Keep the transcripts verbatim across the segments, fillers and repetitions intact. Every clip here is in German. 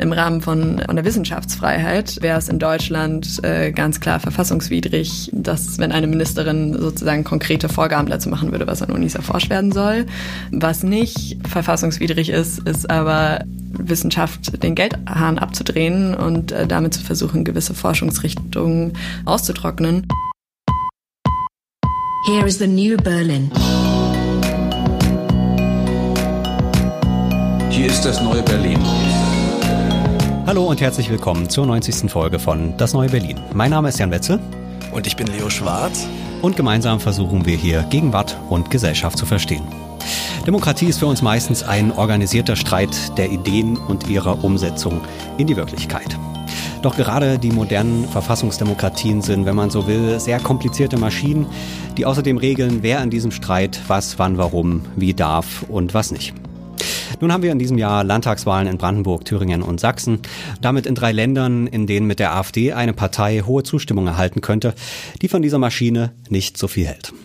Im Rahmen von, von der Wissenschaftsfreiheit wäre es in Deutschland äh, ganz klar verfassungswidrig, dass, wenn eine Ministerin sozusagen konkrete Vorgaben dazu machen würde, was an Unis erforscht werden soll. Was nicht verfassungswidrig ist, ist aber Wissenschaft den Geldhahn abzudrehen und äh, damit zu versuchen, gewisse Forschungsrichtungen auszutrocknen. Here is the new Berlin. Hier ist das neue Berlin. Hallo und herzlich willkommen zur neunzigsten Folge von Das neue Berlin. Mein Name ist Jan Wetzel. Und ich bin Leo Schwarz. Und gemeinsam versuchen wir hier Gegenwart und Gesellschaft zu verstehen. Demokratie ist für uns meistens ein organisierter Streit der Ideen und ihrer Umsetzung in die Wirklichkeit. Doch gerade die modernen Verfassungsdemokratien sind, wenn man so will, sehr komplizierte Maschinen, die außerdem regeln, wer in diesem Streit was, wann, warum, wie darf und was nicht. Nun haben wir in diesem Jahr Landtagswahlen in Brandenburg, Thüringen und Sachsen. Damit in drei Ländern, in denen mit der AfD eine Partei hohe Zustimmung erhalten könnte, die von dieser Maschine nicht so viel hält.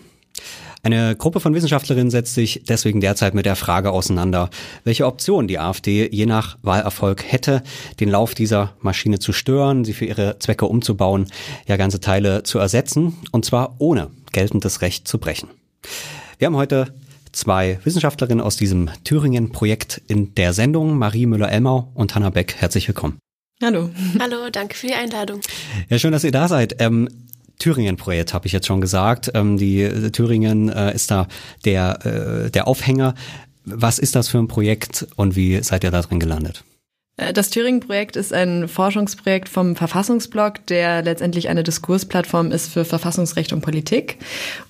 Eine Gruppe von Wissenschaftlerinnen setzt sich deswegen derzeit mit der Frage auseinander, welche Option die AfD je nach Wahlerfolg hätte, den Lauf dieser Maschine zu stören, sie für ihre Zwecke umzubauen, ja ganze Teile zu ersetzen, und zwar ohne geltendes Recht zu brechen. Wir haben heute zwei Wissenschaftlerinnen aus diesem Thüringen-Projekt in der Sendung, Marie Müller-Elmau und Hanna Beck. Herzlich willkommen. Hallo. Hallo, danke für die Einladung. Ja, schön, dass ihr da seid. Ähm, Thüringen-Projekt habe ich jetzt schon gesagt. Ähm, die äh, Thüringen äh, ist da der, äh, der Aufhänger. Was ist das für ein Projekt und wie seid ihr da drin gelandet? Das Thüringen-Projekt ist ein Forschungsprojekt vom Verfassungsblog, der letztendlich eine Diskursplattform ist für Verfassungsrecht und Politik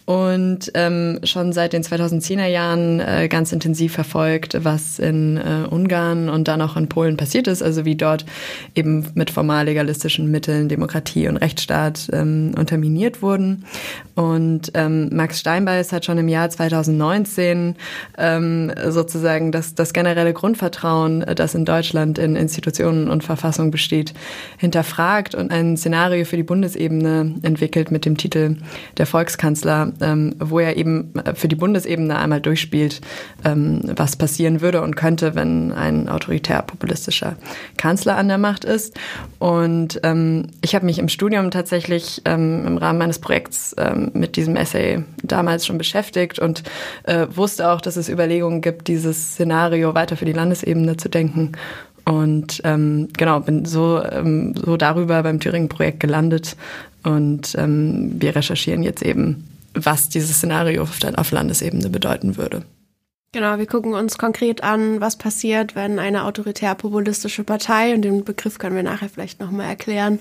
und ähm, schon seit den zweitausendzehner Jahren äh, ganz intensiv verfolgt, was in äh, Ungarn und dann auch in Polen passiert ist, also wie dort eben mit formal legalistischen Mitteln Demokratie und Rechtsstaat ähm, unterminiert wurden. Und ähm, Max Steinbeiß hat schon im Jahr zweitausendneunzehn ähm, sozusagen das, das generelle Grundvertrauen, das in Deutschland in Institutionen und Verfassung besteht, hinterfragt und ein Szenario für die Bundesebene entwickelt mit dem Titel Der Volkskanzler, ähm, wo er eben für die Bundesebene einmal durchspielt, ähm, was passieren würde und könnte, wenn ein autoritär-populistischer Kanzler an der Macht ist. Und ähm, ich habe mich im Studium tatsächlich ähm, im Rahmen meines Projekts ähm, mit diesem Essay damals schon beschäftigt und äh, wusste auch, dass es Überlegungen gibt, dieses Szenario weiter für die Landesebene zu denken. Und ähm, genau, bin so, ähm, so darüber beim Thüringen-Projekt gelandet und ähm, wir recherchieren jetzt eben, was dieses Szenario auf, auf Landesebene bedeuten würde. Genau, wir gucken uns konkret an, was passiert, wenn eine autoritär-populistische Partei, und den Begriff können wir nachher vielleicht nochmal erklären,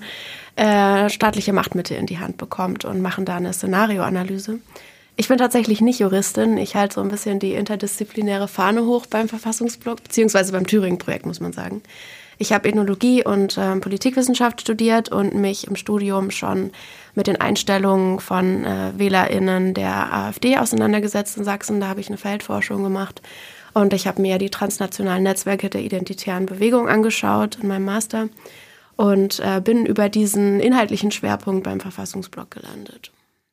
äh, staatliche Machtmittel in die Hand bekommt und machen da eine Szenarioanalyse. Ich bin tatsächlich nicht Juristin. Ich halte so ein bisschen die interdisziplinäre Fahne hoch beim Verfassungsblog, beziehungsweise beim Thüringen-Projekt, muss man sagen. Ich habe Ethnologie und äh, Politikwissenschaft studiert und mich im Studium schon mit den Einstellungen von äh, WählerInnen der AfD auseinandergesetzt in Sachsen. Da habe ich eine Feldforschung gemacht. Und ich habe mir die transnationalen Netzwerke der identitären Bewegung angeschaut in meinem Master und äh, bin über diesen inhaltlichen Schwerpunkt beim Verfassungsblog gelandet.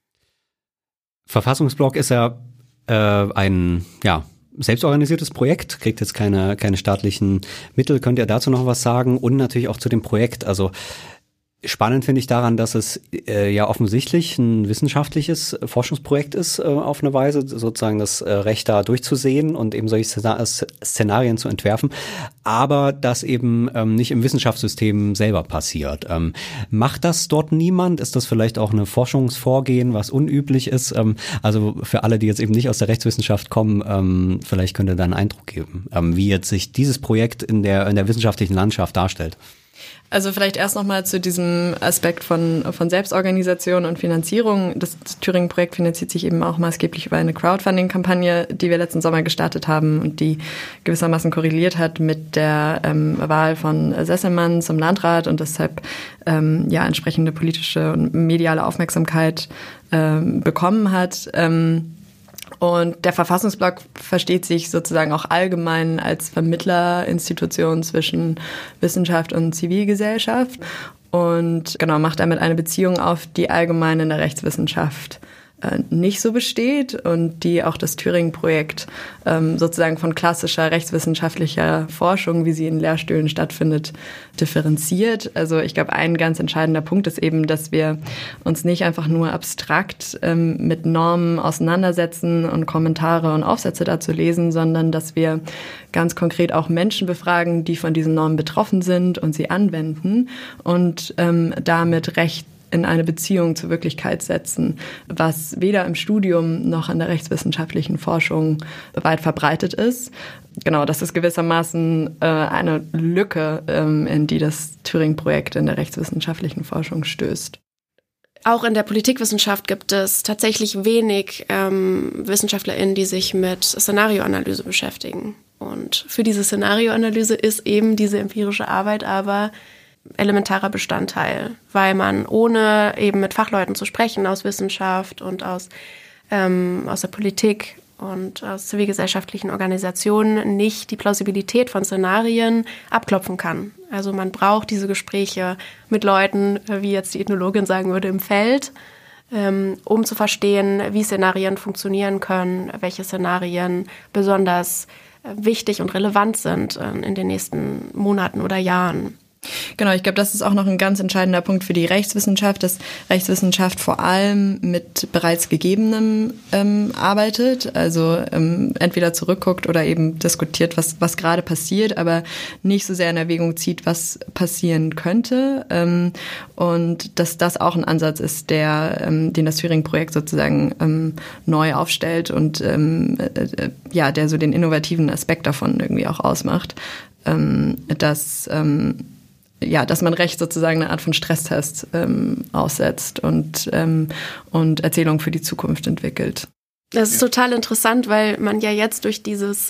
Verfassungsblog ist ja äh, ein ja selbstorganisiertes Projekt, kriegt jetzt keine keine staatlichen Mittel. Könnt ihr dazu noch was sagen? Und natürlich auch zu dem Projekt. Also spannend finde ich daran, dass es äh, ja offensichtlich ein wissenschaftliches Forschungsprojekt ist, äh, auf eine Weise, sozusagen das äh, Recht da durchzusehen und eben solche Szenarien zu entwerfen, aber das eben ähm, nicht im Wissenschaftssystem selber passiert. Ähm, macht das dort niemand? Ist das vielleicht auch ein Forschungsvorgehen, was unüblich ist? Ähm, also für alle, die jetzt eben nicht aus der Rechtswissenschaft kommen, ähm, vielleicht könnt ihr da einen Eindruck geben, ähm, wie jetzt sich dieses Projekt in der in der wissenschaftlichen Landschaft darstellt. Also vielleicht erst nochmal zu diesem Aspekt von, von Selbstorganisation und Finanzierung. Das Thüringen-Projekt finanziert sich eben auch maßgeblich über eine Crowdfunding-Kampagne, die wir letzten Sommer gestartet haben und die gewissermaßen korreliert hat mit der ähm, Wahl von Sesselmann zum Landrat und deshalb ähm, ja entsprechende politische und mediale Aufmerksamkeit ähm, bekommen hat. Ähm, Und der Verfassungsblog versteht sich sozusagen auch allgemein als Vermittlerinstitution zwischen Wissenschaft und Zivilgesellschaft und genau macht damit eine Beziehung auf, die allgemein in der Rechtswissenschaft äh, nicht so besteht und die auch das Turing-Projekt ähm, sozusagen von klassischer rechtswissenschaftlicher Forschung, wie sie in Lehrstühlen stattfindet, differenziert. Also ich glaube, ein ganz entscheidender Punkt ist eben, dass wir uns nicht einfach nur abstrakt ähm, mit Normen auseinandersetzen und Kommentare und Aufsätze dazu lesen, sondern dass wir ganz konkret auch Menschen befragen, die von diesen Normen betroffen sind und sie anwenden und ähm, damit Recht in eine Beziehung zur Wirklichkeit setzen, was weder im Studium noch in der rechtswissenschaftlichen Forschung weit verbreitet ist. Genau, das ist gewissermaßen äh, eine Lücke, ähm, in die das Turing-Projekt in der rechtswissenschaftlichen Forschung stößt. Auch in der Politikwissenschaft gibt es tatsächlich wenig ähm, WissenschaftlerInnen, die sich mit Szenarioanalyse beschäftigen. Und für diese Szenarioanalyse ist eben diese empirische Arbeit aber elementarer Bestandteil, weil man ohne eben mit Fachleuten zu sprechen aus Wissenschaft und aus, ähm, aus der Politik und aus zivilgesellschaftlichen Organisationen nicht die Plausibilität von Szenarien abklopfen kann. Also man braucht diese Gespräche mit Leuten, wie jetzt die Ethnologin sagen würde, im Feld, ähm, um zu verstehen, wie Szenarien funktionieren können, welche Szenarien besonders wichtig und relevant sind äh, in den nächsten Monaten oder Jahren. Genau, ich glaube, das ist auch noch ein ganz entscheidender Punkt für die Rechtswissenschaft, dass Rechtswissenschaft vor allem mit bereits Gegebenem ähm, arbeitet, also ähm, entweder zurückguckt oder eben diskutiert, was, was gerade passiert, aber nicht so sehr in Erwägung zieht, was passieren könnte. Ähm, und dass das auch ein Ansatz ist, der, ähm, den das Turing-Projekt sozusagen ähm, neu aufstellt und ähm, äh, ja, der so den innovativen Aspekt davon irgendwie auch ausmacht, ähm, dass ähm, ja, dass man Recht sozusagen eine Art von Stresstest ähm, aussetzt und, ähm, und Erzählungen für die Zukunft entwickelt. Das ist total interessant, weil man ja jetzt durch dieses,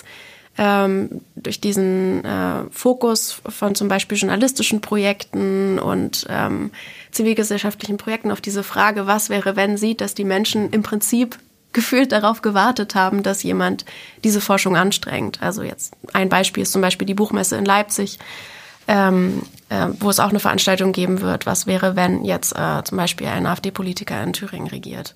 ähm, durch diesen äh, Fokus von zum Beispiel journalistischen Projekten und ähm, zivilgesellschaftlichen Projekten auf diese Frage, was wäre, wenn, sieht, dass die Menschen im Prinzip gefühlt darauf gewartet haben, dass jemand diese Forschung anstrengt. Also jetzt ein Beispiel ist zum Beispiel die Buchmesse in Leipzig, Ähm, äh, wo es auch eine Veranstaltung geben wird, was wäre, wenn jetzt äh, zum Beispiel ein AfD-Politiker in Thüringen regiert.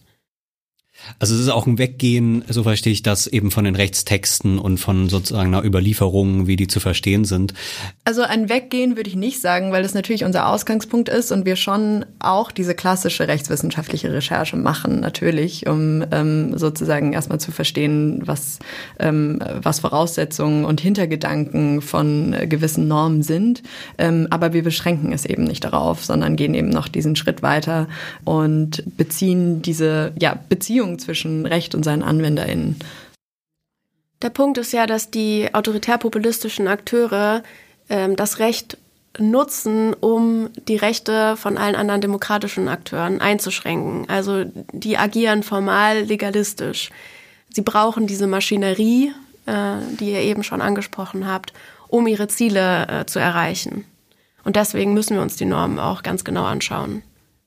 Also es ist auch ein Weggehen, so verstehe ich das, eben von den Rechtstexten und von sozusagen einer Überlieferung, wie die zu verstehen sind. Also ein Weggehen würde ich nicht sagen, weil das natürlich unser Ausgangspunkt ist und wir schon auch diese klassische rechtswissenschaftliche Recherche machen, natürlich, um ähm, sozusagen erstmal zu verstehen, was, ähm, was Voraussetzungen und Hintergedanken von äh, gewissen Normen sind. Ähm, aber wir beschränken es eben nicht darauf, sondern gehen eben noch diesen Schritt weiter und beziehen diese ja, Beziehung zwischen Recht und seinen AnwenderInnen. Der Punkt ist ja, dass die autoritär-populistischen Akteure ähm, das Recht nutzen, um die Rechte von allen anderen demokratischen Akteuren einzuschränken. Also die agieren formal legalistisch. Sie brauchen diese Maschinerie, äh, die ihr eben schon angesprochen habt, um ihre Ziele äh, zu erreichen. Und deswegen müssen wir uns die Normen auch ganz genau anschauen.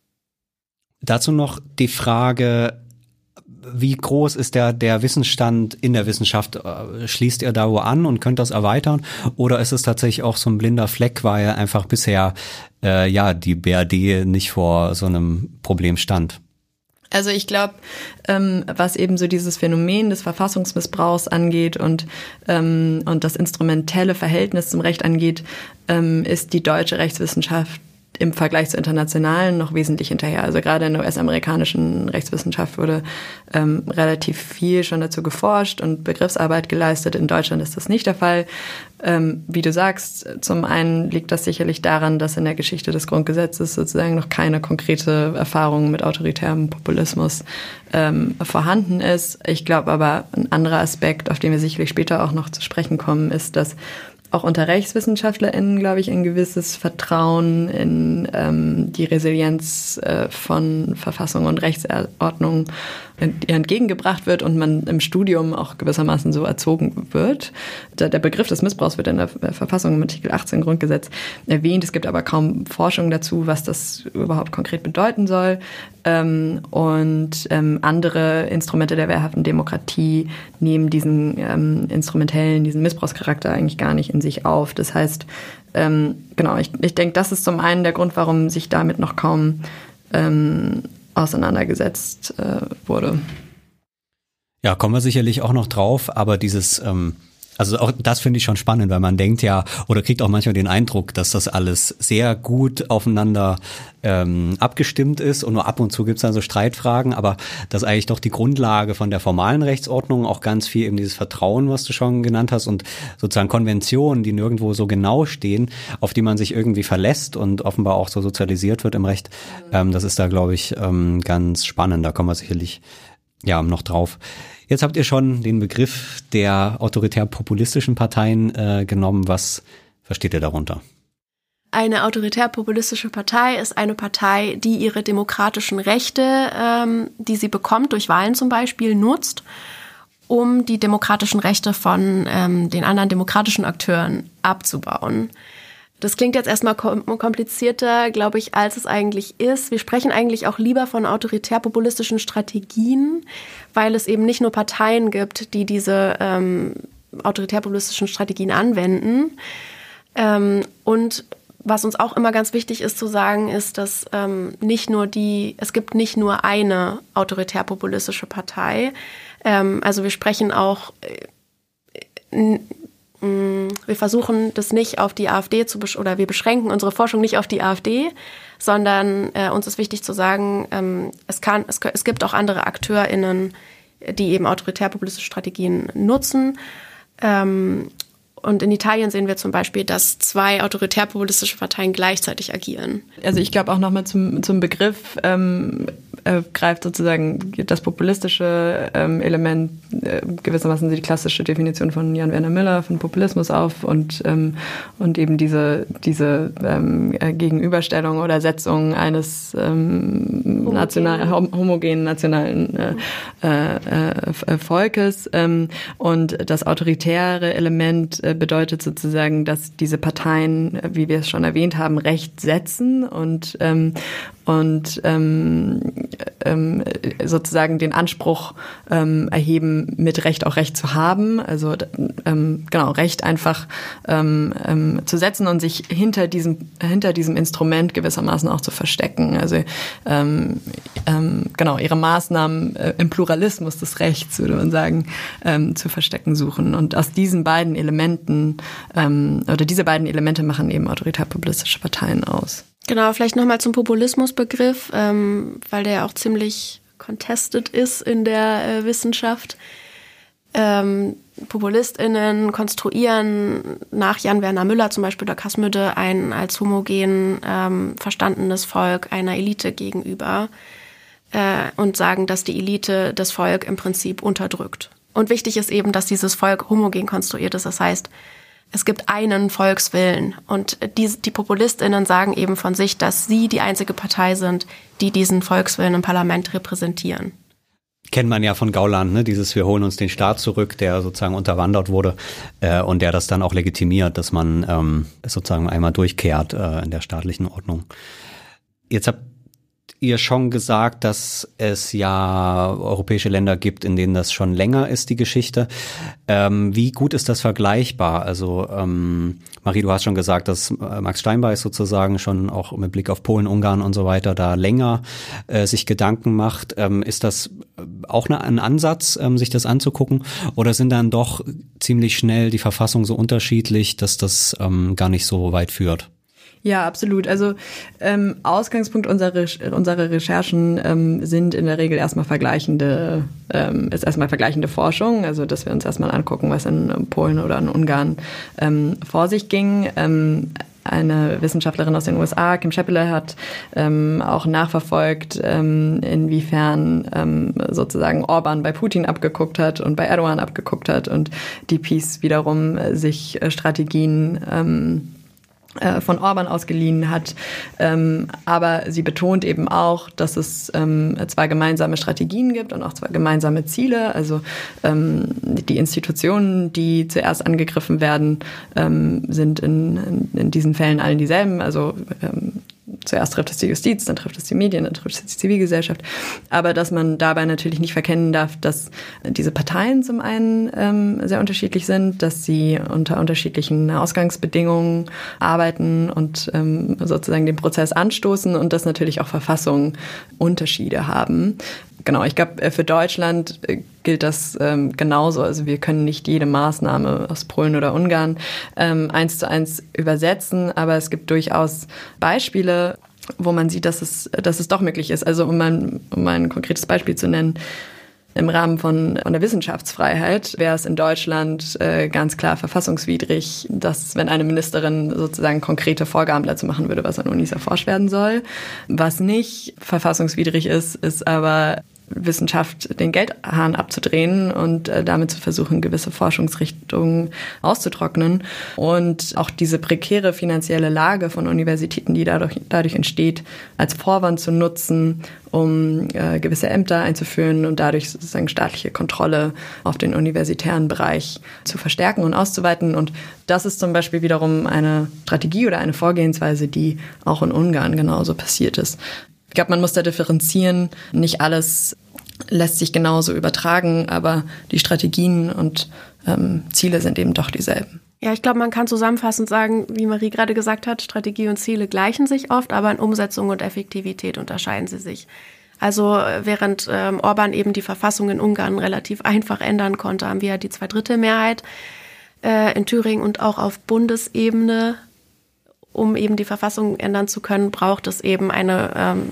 Dazu noch die Frage, wie groß ist der, der Wissensstand in der Wissenschaft? Schließt ihr da wo an und könnt das erweitern? Oder ist es tatsächlich auch so ein blinder Fleck, weil einfach bisher äh, ja die B R D nicht vor so einem Problem stand? Also ich glaube, ähm, was eben so dieses Phänomen des Verfassungsmissbrauchs angeht und, ähm, und das instrumentelle Verhältnis zum Recht angeht, ähm, ist die deutsche Rechtswissenschaft im Vergleich zur internationalen noch wesentlich hinterher. Also gerade in der U S-amerikanischen Rechtswissenschaft wurde ähm, relativ viel schon dazu geforscht und Begriffsarbeit geleistet. In Deutschland ist das nicht der Fall. Ähm, wie du sagst, zum einen liegt das sicherlich daran, dass in der Geschichte des Grundgesetzes sozusagen noch keine konkrete Erfahrung mit autoritärem Populismus ähm, vorhanden ist. Ich glaube aber, ein anderer Aspekt, auf den wir sicherlich später auch noch zu sprechen kommen, ist, dass auch unter RechtswissenschaftlerInnen, glaube ich, ein gewisses Vertrauen in ähm, die Resilienz äh, von Verfassung und Rechtsordnung entgegengebracht wird und man im Studium auch gewissermaßen so erzogen wird. Der, der Begriff des Missbrauchs wird in der Verfassung im Artikel achtzehn Grundgesetz erwähnt. Es gibt aber kaum Forschung dazu, was das überhaupt konkret bedeuten soll. Ähm, und ähm, andere Instrumente der wehrhaften Demokratie nehmen diesen ähm, instrumentellen, diesen Missbrauchscharakter eigentlich gar nicht in sich auf. Das heißt, ähm, genau, ich, ich denke, das ist zum einen der Grund, warum sich damit noch kaum ähm, auseinandergesetzt äh, wurde. Ja, kommen wir sicherlich auch noch drauf, aber dieses, ähm, also auch das finde ich schon spannend, weil man denkt ja, oder kriegt auch manchmal den Eindruck, dass das alles sehr gut aufeinander ähm, abgestimmt ist und nur ab und zu gibt es dann so Streitfragen, aber dass eigentlich doch die Grundlage von der formalen Rechtsordnung auch ganz viel eben dieses Vertrauen, was du schon genannt hast, und sozusagen Konventionen, die nirgendwo so genau stehen, auf die man sich irgendwie verlässt und offenbar auch so sozialisiert wird im Recht, ähm, das ist da, glaube ich, ähm, ganz spannend, da kommen wir sicherlich ja noch drauf. Jetzt habt ihr schon den Begriff der autoritär-populistischen Parteien äh, genommen. Was versteht ihr darunter? Eine autoritär-populistische Partei ist eine Partei, die ihre demokratischen Rechte, ähm, die sie bekommt, durch Wahlen zum Beispiel, nutzt, um die demokratischen Rechte von ähm, den anderen demokratischen Akteuren abzubauen. Das klingt jetzt erstmal komplizierter, glaube ich, als es eigentlich ist. Wir sprechen eigentlich auch lieber von autoritär-populistischen Strategien, weil es eben nicht nur Parteien gibt, die diese ähm, autoritär-populistischen Strategien anwenden. Ähm, und was uns auch immer ganz wichtig ist zu sagen, ist, dass ähm, nicht nur die, es gibt nicht nur eine autoritär-populistische Partei. Ähm, also wir sprechen auch äh, Wir versuchen das nicht auf die AfD zu besch- oder wir beschränken unsere Forschung nicht auf die AfD, sondern äh, uns ist wichtig zu sagen, ähm, es kann, es, es gibt auch andere AkteurInnen, die eben autoritär-populistische Strategien nutzen. Ähm, und in Italien sehen wir zum Beispiel, dass zwei autoritär-populistische Parteien gleichzeitig agieren. Also ich glaube auch nochmal zum, zum Begriff, ähm, äh, greift sozusagen das populistische ähm, Element äh, gewissermaßen die klassische Definition von Jan Werner Müller von Populismus auf und ähm, und eben diese diese ähm, Gegenüberstellung oder Setzung eines ähm, national homogenen nationalen äh, äh, Volkes ähm, und das autoritäre Element äh, bedeutet sozusagen, dass diese Parteien, wie wir es schon erwähnt haben, Recht setzen und ähm, und ähm, ähm, sozusagen den Anspruch ähm, erheben, mit Recht auch Recht zu haben, also ähm, genau Recht einfach ähm, ähm, zu setzen und sich hinter diesem hinter diesem Instrument gewissermaßen auch zu verstecken. Also ähm, ähm, genau ihre Maßnahmen äh, im Pluralismus des Rechts, würde man sagen, ähm, zu verstecken suchen. Und aus diesen beiden Elementen ähm, oder diese beiden Elemente machen eben autoritär-populistische Parteien aus. Genau, vielleicht nochmal zum Populismusbegriff, ähm, weil der auch ziemlich contested ist in der äh, Wissenschaft. Ähm, PopulistInnen konstruieren nach Jan Werner Müller zum Beispiel oder Kasmüde ein als homogen ähm, verstandenes Volk einer Elite gegenüber äh, und sagen, dass die Elite das Volk im Prinzip unterdrückt. Und wichtig ist eben, dass dieses Volk homogen konstruiert ist, das heißt, es gibt einen Volkswillen und die, die PopulistInnen sagen eben von sich, dass sie die einzige Partei sind, die diesen Volkswillen im Parlament repräsentieren. Kennt man ja von Gauland, ne? Dieses wir holen uns den Staat zurück, der sozusagen unterwandert wurde äh, und der das dann auch legitimiert, dass man ähm, sozusagen einmal durchkehrt äh, in der staatlichen Ordnung. Jetzt habt ihr schon gesagt, dass es ja europäische Länder gibt, in denen das schon länger ist, die Geschichte. Ähm, wie gut ist das vergleichbar? Also ähm, Marie, du hast schon gesagt, dass äh, Max Steinbeiß sozusagen schon auch mit Blick auf Polen, Ungarn und so weiter da länger äh, sich Gedanken macht. Ähm, ist das auch eine, ein Ansatz, ähm, sich das anzugucken? Oder sind dann doch ziemlich schnell die Verfassungen so unterschiedlich, dass das ähm, gar nicht so weit führt? Ja, absolut. Also ähm, Ausgangspunkt unserer, unserer Recherchen ähm, sind in der Regel erstmal vergleichende, ähm, ist erstmal vergleichende Forschung, also dass wir uns erstmal angucken, was in Polen oder in Ungarn ähm, vor sich ging. Ähm, Eine Wissenschaftlerin aus den U S A, Kim Scheppele, hat ähm, auch nachverfolgt, ähm, inwiefern ähm, sozusagen Orban bei Putin abgeguckt hat und bei Erdogan abgeguckt hat und die Peace wiederum äh, sich äh, Strategien ähm, von Orban ausgeliehen hat. Ähm, aber sie betont eben auch, dass es ähm, zwei gemeinsame Strategien gibt und auch zwei gemeinsame Ziele. Also ähm, die Institutionen, die zuerst angegriffen werden, ähm, sind in, in, in diesen Fällen allen dieselben. Also ähm, zuerst trifft es die Justiz, dann trifft es die Medien, dann trifft es die Zivilgesellschaft. Aber dass man dabei natürlich nicht verkennen darf, dass diese Parteien zum einen ähm, sehr unterschiedlich sind, dass sie unter unterschiedlichen Ausgangsbedingungen arbeiten und ähm, sozusagen den Prozess anstoßen und dass natürlich auch Verfassungen Unterschiede haben. Genau, ich glaube, für Deutschland gilt das ähm, genauso. Also wir können nicht jede Maßnahme aus Polen oder Ungarn ähm, eins zu eins übersetzen, aber es gibt durchaus Beispiele, wo man sieht, dass es, dass es doch möglich ist. Also um ein, um ein konkretes Beispiel zu nennen, im Rahmen von, von der Wissenschaftsfreiheit wäre es in Deutschland äh, ganz klar verfassungswidrig, dass wenn eine Ministerin sozusagen konkrete Vorgaben dazu machen würde, was an Unis erforscht werden soll. Was nicht verfassungswidrig ist, ist aber Wissenschaft den Geldhahn abzudrehen und äh, damit zu versuchen, gewisse Forschungsrichtungen auszutrocknen. Und auch diese prekäre finanzielle Lage von Universitäten, die dadurch, dadurch entsteht, als Vorwand zu nutzen, um äh, gewisse Ämter einzuführen und dadurch sozusagen staatliche Kontrolle auf den universitären Bereich zu verstärken und auszuweiten. Und das ist zum Beispiel wiederum eine Strategie oder eine Vorgehensweise, die auch in Ungarn genauso passiert ist. Ich glaube, man muss da differenzieren. Nicht alles lässt sich genauso übertragen, aber die Strategien und ähm, Ziele sind eben doch dieselben. Ja, ich glaube, man kann zusammenfassend sagen, wie Marie gerade gesagt hat, Strategie und Ziele gleichen sich oft, aber in Umsetzung und Effektivität unterscheiden sie sich. Also während ähm, Orban eben die Verfassung in Ungarn relativ einfach ändern konnte, haben wir ja die Zweidrittelmehrheit äh, in Thüringen und auch auf Bundesebene. Um eben die Verfassung ändern zu können, braucht es eben eine ähm,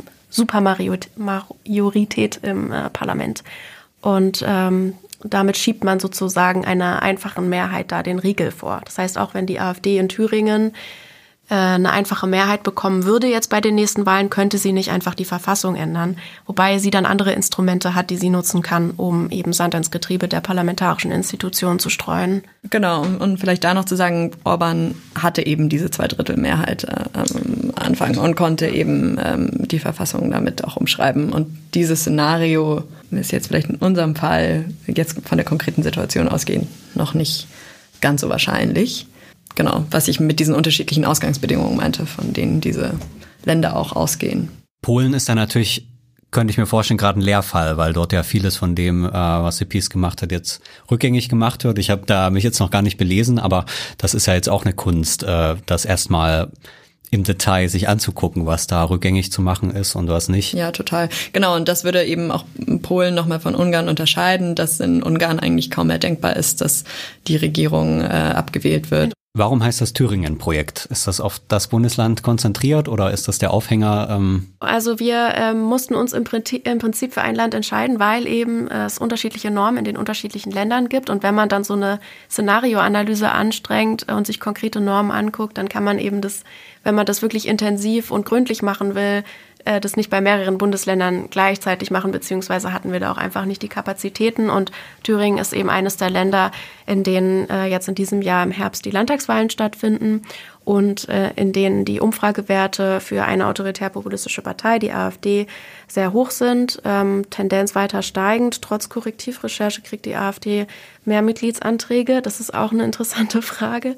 Supermajorität im äh, Parlament. Und ähm, damit schiebt man sozusagen einer einfachen Mehrheit da den Riegel vor. Das heißt, auch wenn die AfD in Thüringen äh, eine einfache Mehrheit bekommen würde jetzt bei den nächsten Wahlen, könnte sie nicht einfach die Verfassung ändern. Wobei sie dann andere Instrumente hat, die sie nutzen kann, um eben Sand ins Getriebe der parlamentarischen Institutionen zu streuen. Genau, und vielleicht da noch zu sagen, Orban hatte eben diese Zweidrittelmehrheit äh, am Anfang und konnte eben ähm, die Verfassung damit auch umschreiben. Und dieses Szenario ist jetzt vielleicht in unserem Fall, jetzt von der konkreten Situation ausgehend, noch nicht ganz so wahrscheinlich. Genau, was ich mit diesen unterschiedlichen Ausgangsbedingungen meinte, von denen diese Länder auch ausgehen. Polen ist da natürlich, könnte ich mir vorstellen, gerade ein Lehrfall, weil dort ja vieles von dem, äh, was der PiS gemacht hat, jetzt rückgängig gemacht wird. Ich habe da mich jetzt noch gar nicht belesen, aber das ist ja jetzt auch eine Kunst, äh, das erstmal im Detail sich anzugucken, was da rückgängig zu machen ist und was nicht. Ja, total. Genau, und das würde eben auch Polen nochmal von Ungarn unterscheiden, dass in Ungarn eigentlich kaum mehr denkbar ist, dass die Regierung äh, abgewählt wird. Warum heißt das Thüringen-Projekt? Ist das auf das Bundesland konzentriert oder ist das der Aufhänger? Ähm Also wir ähm, mussten uns im Prinzip, im Prinzip für ein Land entscheiden, weil eben äh, es unterschiedliche Normen in den unterschiedlichen Ländern gibt. Und wenn man dann so eine Szenarioanalyse anstrengt und sich konkrete Normen anguckt, dann kann man eben das, wenn man das wirklich intensiv und gründlich machen will, äh, das nicht bei mehreren Bundesländern gleichzeitig machen, beziehungsweise hatten wir da auch einfach nicht die Kapazitäten. Und Thüringen ist eben eines der Länder, in denen äh, jetzt in diesem Jahr im Herbst die Landtagswahlen stattfinden und äh, in denen die Umfragewerte für eine autoritär-populistische Partei, die AfD, sehr hoch sind, ähm, Tendenz weiter steigend. Trotz Korrektivrecherche kriegt die AfD mehr Mitgliedsanträge. Das ist auch eine interessante Frage.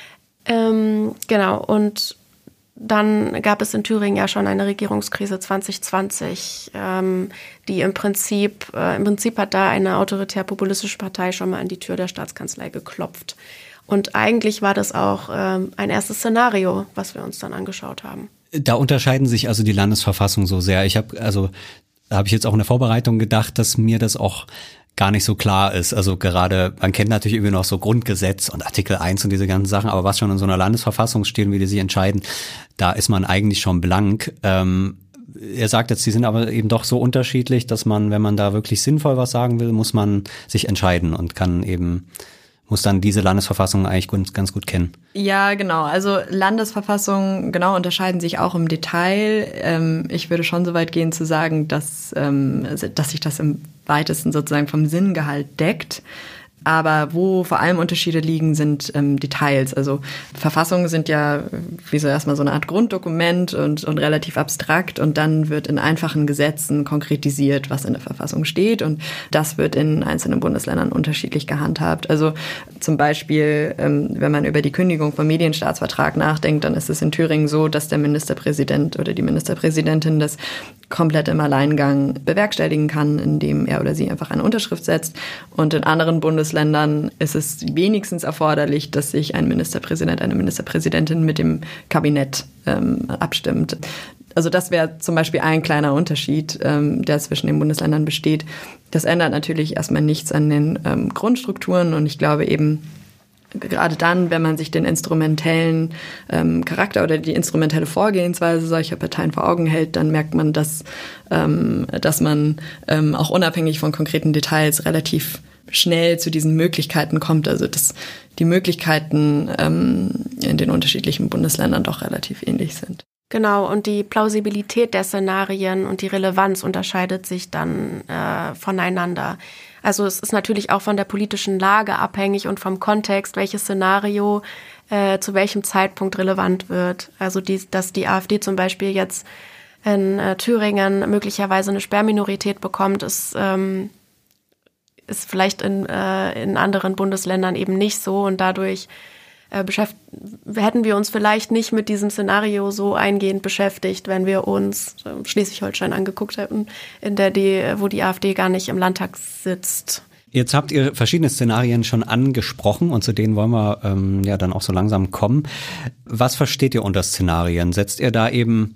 Ähm, genau, und dann gab es in Thüringen ja schon eine Regierungskrise zwanzig zwanzig, ähm, die im Prinzip, äh, im Prinzip hat da eine autoritär-populistische Partei schon mal an die Tür der Staatskanzlei geklopft. Und eigentlich war das auch ähm, ein erstes Szenario, was wir uns dann angeschaut haben. Da unterscheiden sich also die Landesverfassungen so sehr. Ich habe, also da habe ich jetzt auch in der Vorbereitung gedacht, dass mir das auch gar nicht so klar ist. Also gerade, man kennt natürlich irgendwie noch so Grundgesetz und Artikel eins und diese ganzen Sachen, aber was schon in so einer Landesverfassung steht, wie die sich entscheiden, da ist man eigentlich schon blank. Ähm, er sagt jetzt, die sind aber eben doch so unterschiedlich, dass man, wenn man da wirklich sinnvoll was sagen will, muss man sich entscheiden und kann eben, muss dann diese Landesverfassung eigentlich ganz, ganz gut kennen. Ja, genau. Also Landesverfassungen genau unterscheiden sich auch im Detail. Ähm, ich würde schon so weit gehen zu sagen, dass, ähm, dass sich das im weitesten sozusagen vom Sinngehalt deckt. Aber wo vor allem Unterschiede liegen, sind ähm, Details. Also Verfassungen sind ja wie so erstmal so eine Art Grunddokument und, und relativ abstrakt. Und dann wird in einfachen Gesetzen konkretisiert, was in der Verfassung steht. Und das wird in einzelnen Bundesländern unterschiedlich gehandhabt. Also zum Beispiel, ähm, wenn man über die Kündigung vom Medienstaatsvertrag nachdenkt, dann ist es in Thüringen so, dass der Ministerpräsident oder die Ministerpräsidentin das komplett im Alleingang bewerkstelligen kann, indem er oder sie einfach eine Unterschrift setzt. Und in anderen Bundesländern ist es wenigstens erforderlich, dass sich ein Ministerpräsident, eine Ministerpräsidentin mit dem Kabinett ähm, abstimmt. Also das wäre zum Beispiel ein kleiner Unterschied, ähm, der zwischen den Bundesländern besteht. Das ändert natürlich erstmal nichts an den ähm, Grundstrukturen und ich glaube eben, gerade dann, wenn man sich den instrumentellen ähm, Charakter oder die instrumentelle Vorgehensweise solcher Parteien vor Augen hält, dann merkt man, dass, ähm, dass man ähm, auch unabhängig von konkreten Details relativ schnell zu diesen Möglichkeiten kommt. Also dass die Möglichkeiten ähm, in den unterschiedlichen Bundesländern doch relativ ähnlich sind. Genau, und die Plausibilität der Szenarien und die Relevanz unterscheidet sich dann äh, voneinander. Also es ist natürlich auch von der politischen Lage abhängig und vom Kontext, welches Szenario äh, zu welchem Zeitpunkt relevant wird. Also die, dass die AfD zum Beispiel jetzt in äh, Thüringen möglicherweise eine Sperrminorität bekommt, ist, ähm, ist vielleicht in, äh, in anderen Bundesländern eben nicht so und dadurch äh, beschäft- hätten wir uns vielleicht nicht mit diesem Szenario so eingehend beschäftigt, wenn wir uns äh, Schleswig-Holstein angeguckt hätten, in der die, wo die AfD gar nicht im Landtag sitzt. Jetzt habt ihr verschiedene Szenarien schon angesprochen und zu denen wollen wir ähm, ja dann auch so langsam kommen. Was versteht ihr unter Szenarien? Setzt ihr da eben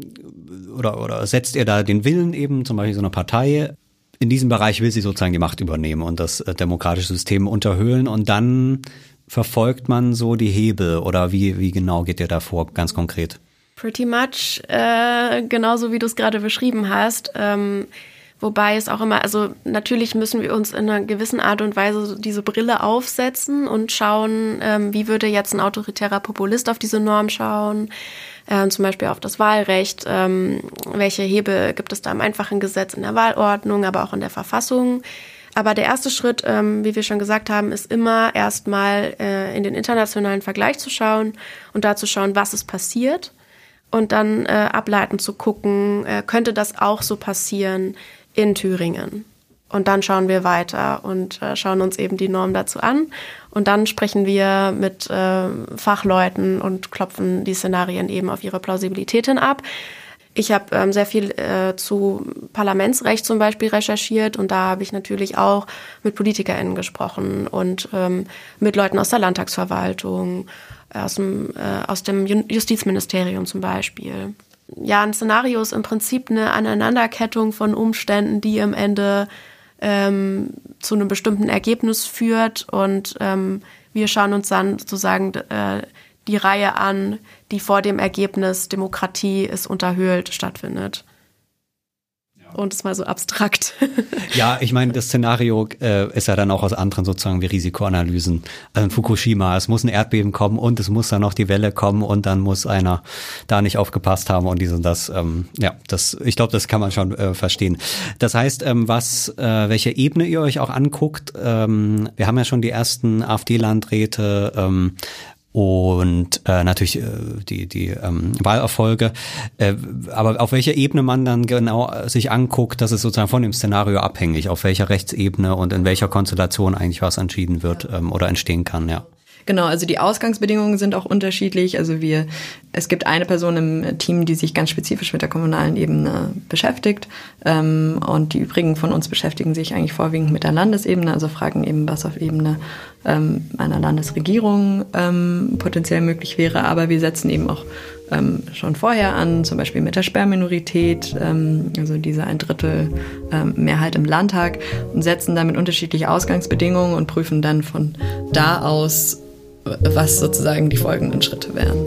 oder, oder setzt ihr da den Willen eben, zum Beispiel so eine Partei, in diesem Bereich will sie sozusagen die Macht übernehmen und das äh, demokratische System unterhöhlen und dann verfolgt man so die Hebel oder wie, wie genau geht ihr da vor, ganz konkret? Pretty much, äh, genauso wie du es gerade beschrieben hast. Ähm, wobei es auch immer, also natürlich müssen wir uns in einer gewissen Art und Weise diese Brille aufsetzen und schauen, ähm, wie würde jetzt ein autoritärer Populist auf diese Norm schauen, äh, zum Beispiel auf das Wahlrecht, ähm, welche Hebel gibt es da im einfachen Gesetz, in der Wahlordnung, aber auch in der Verfassung. Aber der erste Schritt, ähm, wie wir schon gesagt haben, ist immer erstmal äh, in den internationalen Vergleich zu schauen und da zu schauen, was ist passiert und dann äh, ableiten zu gucken, äh, könnte das auch so passieren in Thüringen. Und dann schauen wir weiter und äh, schauen uns eben die Norm dazu an und dann sprechen wir mit äh, Fachleuten und klopfen die Szenarien eben auf ihre Plausibilität hin ab. Ich habe ähm, sehr viel äh, zu Parlamentsrecht zum Beispiel recherchiert und da habe ich natürlich auch mit PolitikerInnen gesprochen und ähm, mit Leuten aus der Landtagsverwaltung, aus dem, äh, aus dem Justizministerium zum Beispiel. Ja, ein Szenario ist im Prinzip eine Aneinanderkettung von Umständen, die am Ende ähm, zu einem bestimmten Ergebnis führt und ähm, wir schauen uns dann sozusagen äh, die Reihe an, die vor dem Ergebnis Demokratie ist unterhöhlt stattfindet. Und es mal so abstrakt. Ja, ich meine, das Szenario äh, ist ja dann auch aus anderen sozusagen wie Risikoanalysen. Also in Fukushima, es muss ein Erdbeben kommen und es muss dann noch die Welle kommen und dann muss einer da nicht aufgepasst haben und dies und das. Ähm, ja, das, ich glaube, das kann man schon äh, verstehen. Das heißt, ähm, was, äh, welche Ebene ihr euch auch anguckt, ähm, wir haben ja schon die ersten AfD-Landräte, ähm, und äh, natürlich äh, die die ähm, Wahlerfolge, äh, aber auf welcher Ebene man dann genau sich anguckt, das ist sozusagen von dem Szenario abhängig, auf welcher Rechtsebene und in welcher Konstellation eigentlich was entschieden wird ähm, oder entstehen kann, ja. Genau, also die Ausgangsbedingungen sind auch unterschiedlich. Also wir, es gibt eine Person im Team, die sich ganz spezifisch mit der kommunalen Ebene beschäftigt. Ähm, und die übrigen von uns beschäftigen sich eigentlich vorwiegend mit der Landesebene, also fragen eben, was auf Ebene ähm, einer Landesregierung ähm, potenziell möglich wäre. Aber wir setzen eben auch ähm, schon vorher an, zum Beispiel mit der Sperrminorität, ähm, also diese ein Drittel ähm, Mehrheit im Landtag, und setzen damit unterschiedliche Ausgangsbedingungen und prüfen dann von da aus, was sozusagen die folgenden Schritte wären.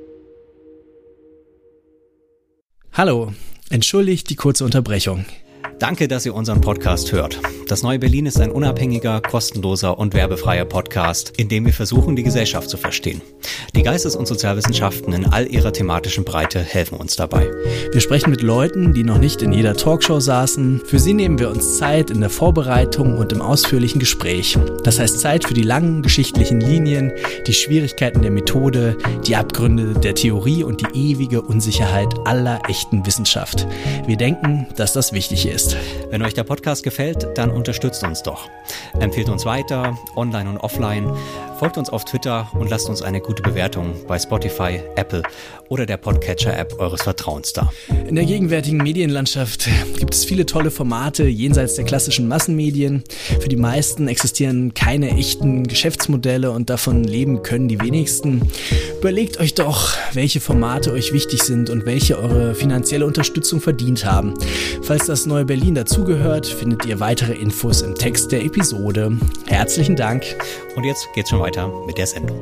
Hallo, entschuldigt die kurze Unterbrechung. Danke, dass ihr unseren Podcast hört. Das Neue Berlin ist ein unabhängiger, kostenloser und werbefreier Podcast, in dem wir versuchen, die Gesellschaft zu verstehen. Die Geistes- und Sozialwissenschaften in all ihrer thematischen Breite helfen uns dabei. Wir sprechen mit Leuten, die noch nicht in jeder Talkshow saßen. Für sie nehmen wir uns Zeit in der Vorbereitung und im ausführlichen Gespräch. Das heißt Zeit für die langen geschichtlichen Linien, die Schwierigkeiten der Methode, die Abgründe der Theorie und die ewige Unsicherheit aller echten Wissenschaft. Wir denken, dass das wichtig ist. Wenn euch der Podcast gefällt, dann unterstützt uns doch. Empfehlt uns weiter, online und offline. Folgt uns auf Twitter und lasst uns eine gute Bewertung bei Spotify, Apple oder der Podcatcher-App eures Vertrauens da. In der gegenwärtigen Medienlandschaft gibt es viele tolle Formate jenseits der klassischen Massenmedien. Für die meisten existieren keine echten Geschäftsmodelle und davon leben können die wenigsten. Überlegt euch doch, welche Formate euch wichtig sind und welche eure finanzielle Unterstützung verdient haben. Falls das Neue Berlin dazugehört, findet ihr weitere Infos im Text der Episode. Herzlichen Dank. Und jetzt geht's schon weiter mit der Sendung.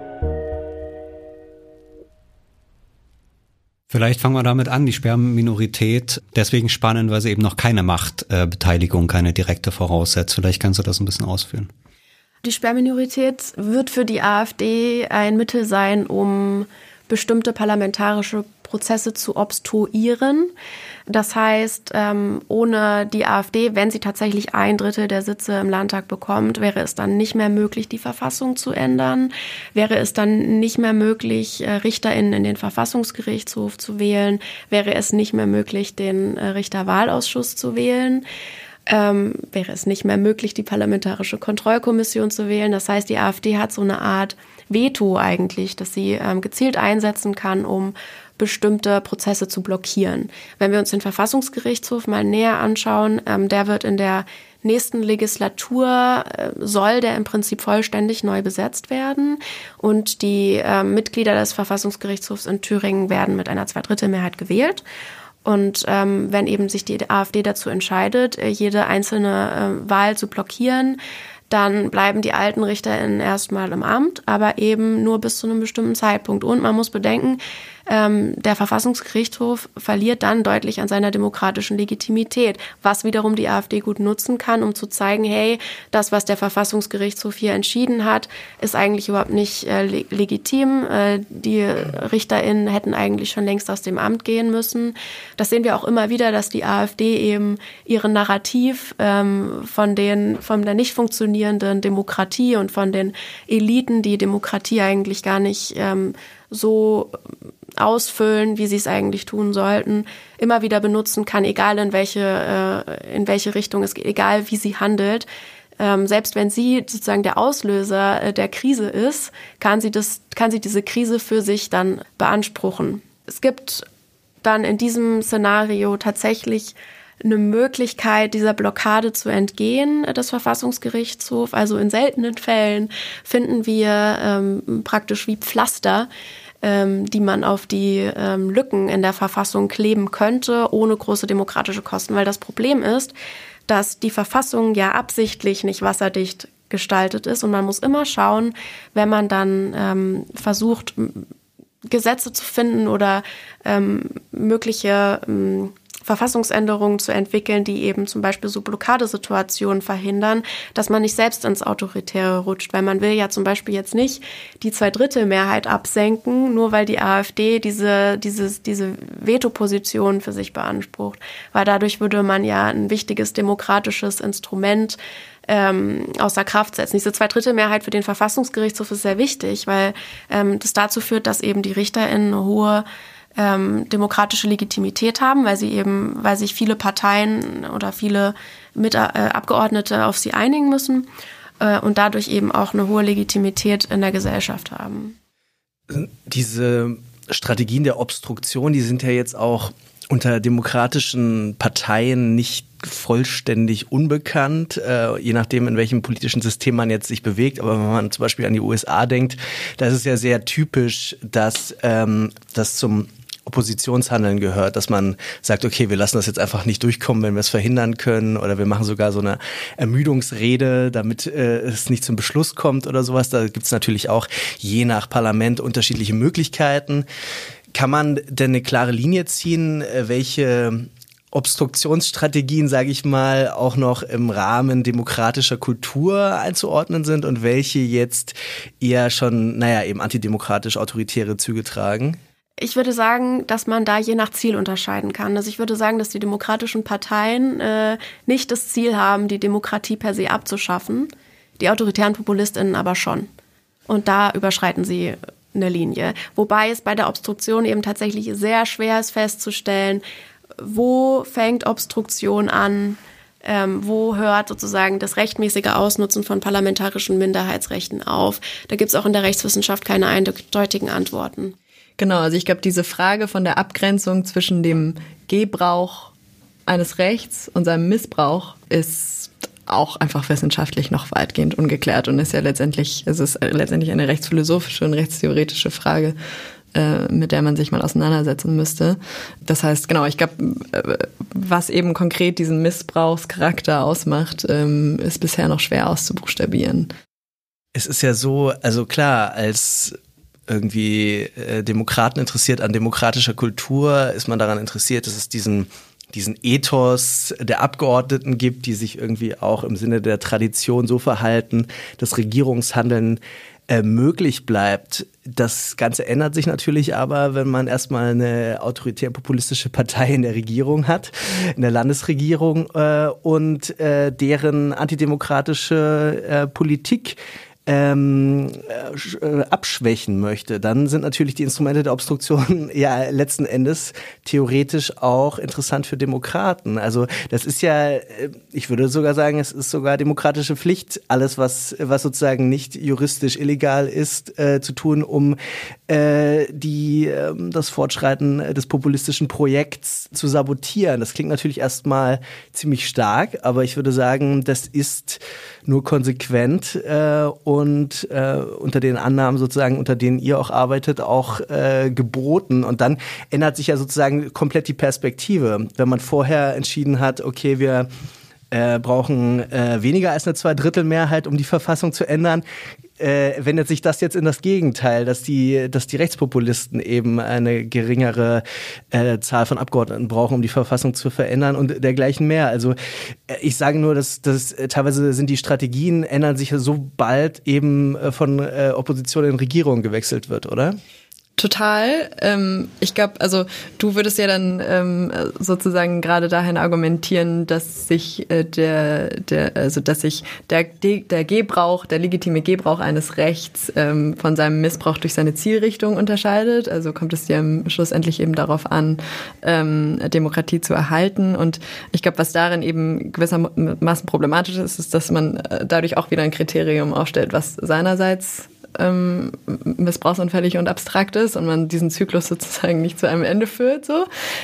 Vielleicht fangen wir damit an, die Sperrminorität, deswegen spannend, weil sie eben noch keine Machtbeteiligung, keine direkte voraussetzt. Vielleicht kannst du das ein bisschen ausführen. Die Sperrminorität wird für die AfD ein Mittel sein, um bestimmte parlamentarische Prozesse zu obstruieren. Das heißt, ähm, ohne die AfD, wenn sie tatsächlich ein Drittel der Sitze im Landtag bekommt, wäre es dann nicht mehr möglich, die Verfassung zu ändern. Wäre es dann nicht mehr möglich, äh, RichterInnen in den Verfassungsgerichtshof zu wählen. Wäre es nicht mehr möglich, den äh, Richterwahlausschuss zu wählen. Ähm, wäre es nicht mehr möglich, die Parlamentarische Kontrollkommission zu wählen. Das heißt, die AfD hat so eine Art Veto eigentlich, das sie ähm, gezielt einsetzen kann, um bestimmte Prozesse zu blockieren. Wenn wir uns den Verfassungsgerichtshof mal näher anschauen, ähm, der wird in der nächsten Legislatur, äh, soll der im Prinzip vollständig neu besetzt werden. Und die äh, Mitglieder des Verfassungsgerichtshofs in Thüringen werden mit einer Zweidrittelmehrheit gewählt. Und ähm, wenn eben sich die AfD dazu entscheidet, jede einzelne äh, Wahl zu blockieren, dann bleiben die alten RichterInnen erstmal im Amt, aber eben nur bis zu einem bestimmten Zeitpunkt. Und man muss bedenken, ähm, der Verfassungsgerichtshof verliert dann deutlich an seiner demokratischen Legitimität, was wiederum die AfD gut nutzen kann, um zu zeigen, hey, das, was der Verfassungsgerichtshof hier entschieden hat, ist eigentlich überhaupt nicht äh, legitim. Äh, die RichterInnen hätten eigentlich schon längst aus dem Amt gehen müssen. Das sehen wir auch immer wieder, dass die AfD eben ihren Narrativ ähm, von den, von der nicht funktionierenden Demokratie und von den Eliten, die Demokratie eigentlich gar nicht ähm, so ausfüllen, wie sie es eigentlich tun sollten, immer wieder benutzen kann, egal in welche, äh, in welche Richtung es geht, egal wie sie handelt. Ähm, selbst wenn sie sozusagen der Auslöser äh, der Krise ist, kann sie das, kann sie diese Krise für sich dann beanspruchen. Es gibt dann in diesem Szenario tatsächlich eine Möglichkeit, dieser Blockade zu entgehen des Verfassungsgerichtshofs. Also in seltenen Fällen finden wir ähm, praktisch wie Pflaster, ähm, die man auf die ähm, Lücken in der Verfassung kleben könnte, ohne große demokratische Kosten. Weil das Problem ist, dass die Verfassung ja absichtlich nicht wasserdicht gestaltet ist. Und man muss immer schauen, wenn man dann ähm, versucht, Gesetze zu finden oder ähm, mögliche ähm, Verfassungsänderungen zu entwickeln, die eben zum Beispiel so Blockadesituationen verhindern, dass man nicht selbst ins Autoritäre rutscht. Weil man will ja zum Beispiel jetzt nicht die Zweidrittelmehrheit absenken, nur weil die AfD diese, diese, diese Veto-Position für sich beansprucht. Weil dadurch würde man ja ein wichtiges demokratisches Instrument ähm, außer Kraft setzen. Diese Zweidrittelmehrheit für den Verfassungsgerichtshof ist sehr wichtig, weil ähm, das dazu führt, dass eben die RichterInnen eine hohe Ähm, demokratische Legitimität haben, weil sie eben, weil sich viele Parteien oder viele Mit- äh, Abgeordnete auf sie einigen müssen äh, und dadurch eben auch eine hohe Legitimität in der Gesellschaft haben. Diese Strategien der Obstruktion, die sind ja jetzt auch unter demokratischen Parteien nicht vollständig unbekannt, äh, je nachdem, in welchem politischen System man jetzt sich bewegt. Aber wenn man zum Beispiel an die U S A denkt, da ist es ja sehr typisch, dass ähm, das zum Oppositionshandeln gehört, dass man sagt, okay, wir lassen das jetzt einfach nicht durchkommen, wenn wir es verhindern können, oder wir machen sogar so eine Ermüdungsrede, damit äh, es nicht zum Beschluss kommt oder sowas. Da gibt es natürlich auch je nach Parlament unterschiedliche Möglichkeiten. Kann man denn eine klare Linie ziehen, welche Obstruktionsstrategien, sage ich mal, auch noch im Rahmen demokratischer Kultur einzuordnen sind und welche jetzt eher schon, naja, eben antidemokratisch autoritäre Züge tragen? Ich würde sagen, dass man da je nach Ziel unterscheiden kann. Also ich würde sagen, dass die demokratischen Parteien äh, nicht das Ziel haben, die Demokratie per se abzuschaffen, die autoritären PopulistInnen aber schon. Und da überschreiten sie eine Linie. Wobei es bei der Obstruktion eben tatsächlich sehr schwer ist festzustellen, wo fängt Obstruktion an, ähm, wo hört sozusagen das rechtmäßige Ausnutzen von parlamentarischen Minderheitsrechten auf. Da gibt es auch in der Rechtswissenschaft keine eindeutigen Antworten. Genau, also ich glaube, diese Frage von der Abgrenzung zwischen dem Gebrauch eines Rechts und seinem Missbrauch ist auch einfach wissenschaftlich noch weitgehend ungeklärt und ist ja letztendlich, es ist letztendlich eine rechtsphilosophische und rechtstheoretische Frage, mit der man sich mal auseinandersetzen müsste. Das heißt, genau, ich glaube, was eben konkret diesen Missbrauchscharakter ausmacht, ist bisher noch schwer auszubuchstabieren. Es ist ja so, also klar, als irgendwie äh, Demokraten interessiert an demokratischer Kultur, ist man daran interessiert, dass es diesen diesen Ethos der Abgeordneten gibt, die sich irgendwie auch im Sinne der Tradition so verhalten, dass Regierungshandeln äh, möglich bleibt. Das Ganze ändert sich natürlich aber, wenn man erstmal eine autoritär-populistische Partei in der Regierung hat, in der Landesregierung äh, und äh, deren antidemokratische äh, Politik Ähm, äh, abschwächen möchte, dann sind natürlich die Instrumente der Obstruktion ja letzten Endes theoretisch auch interessant für Demokraten. Also das ist ja, ich würde sogar sagen, es ist sogar demokratische Pflicht, alles was was sozusagen nicht juristisch illegal ist, äh, zu tun, um äh, die äh, das Fortschreiten des populistischen Projekts zu sabotieren. Das klingt natürlich erstmal ziemlich stark, aber ich würde sagen, das ist nur konsequent äh, und äh, unter den Annahmen sozusagen, unter denen ihr auch arbeitet, auch äh, geboten. Und dann ändert sich ja sozusagen komplett die Perspektive. Wenn man vorher entschieden hat, okay, wir äh, brauchen äh, weniger als eine Zweidrittelmehrheit, um die Verfassung zu ändern, äh, wendet sich das jetzt in das Gegenteil, dass die, dass die Rechtspopulisten eben eine geringere äh, Zahl von Abgeordneten brauchen, um die Verfassung zu verändern und dergleichen mehr. Also äh, ich sage nur, dass, dass äh, teilweise sind die Strategien, ändern sich sobald eben äh, von äh, Opposition in Regierung gewechselt wird, oder? Total. Ähm, ich glaube, also du würdest ja dann ähm, sozusagen gerade dahin argumentieren, dass sich äh, der, der, also dass sich der, der Gebrauch, der legitime Gebrauch eines Rechts ähm, von seinem Missbrauch durch seine Zielrichtung unterscheidet. Also kommt es ja schlussendlich eben darauf an, ähm, Demokratie zu erhalten. Und ich glaube, was darin eben gewissermaßen problematisch ist, ist, dass man dadurch auch wieder ein Kriterium aufstellt, was seinerseits Ähm, missbrauchsanfällig und abstrakt ist und man diesen Zyklus sozusagen nicht zu einem Ende führt, so.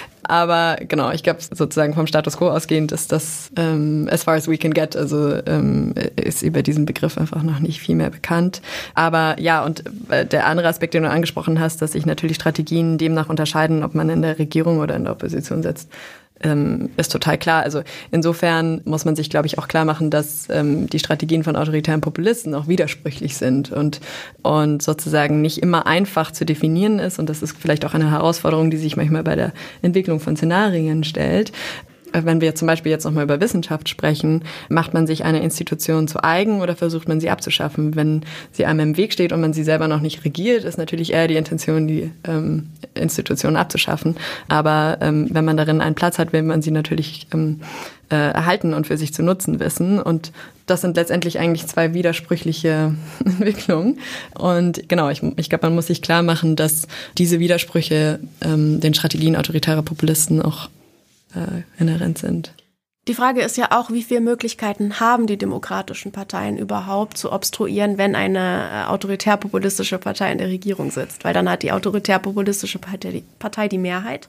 Aber genau, ich glaube sozusagen vom Status quo ausgehend ist das ähm, as far as we can get, also ähm, ist über diesen Begriff einfach noch nicht viel mehr bekannt. Aber ja, und äh, der andere Aspekt, den du angesprochen hast, dass sich natürlich Strategien demnach unterscheiden, ob man in der Regierung oder in der Opposition sitzt, ähm, ist total klar. Also insofern muss man sich, glaube ich, auch klar machen, dass ähm, die Strategien von autoritären Populisten auch widersprüchlich sind und, und sozusagen nicht immer einfach zu definieren ist. Und das ist vielleicht auch eine Herausforderung, die sich manchmal bei der Entwicklung von Szenarien stellt. Wenn wir zum Beispiel jetzt nochmal über Wissenschaft sprechen, macht man sich eine Institution zu eigen oder versucht man sie abzuschaffen? Wenn sie einem im Weg steht und man sie selber noch nicht regiert, ist natürlich eher die Intention, die ähm, Institution abzuschaffen. Aber ähm, wenn man darin einen Platz hat, will man sie natürlich ähm, äh, erhalten und für sich zu nutzen wissen. Und das sind letztendlich eigentlich zwei widersprüchliche Entwicklungen. Und genau, ich, ich glaube, man muss sich klar machen, dass diese Widersprüche ähm, den Strategien autoritärer Populisten auch Äh, inhärent sind. Die Frage ist ja auch, wie viele Möglichkeiten haben die demokratischen Parteien überhaupt zu obstruieren, wenn eine äh, autoritär-populistische Partei in der Regierung sitzt, weil dann hat die autoritär-populistische Partei die, Partei die Mehrheit.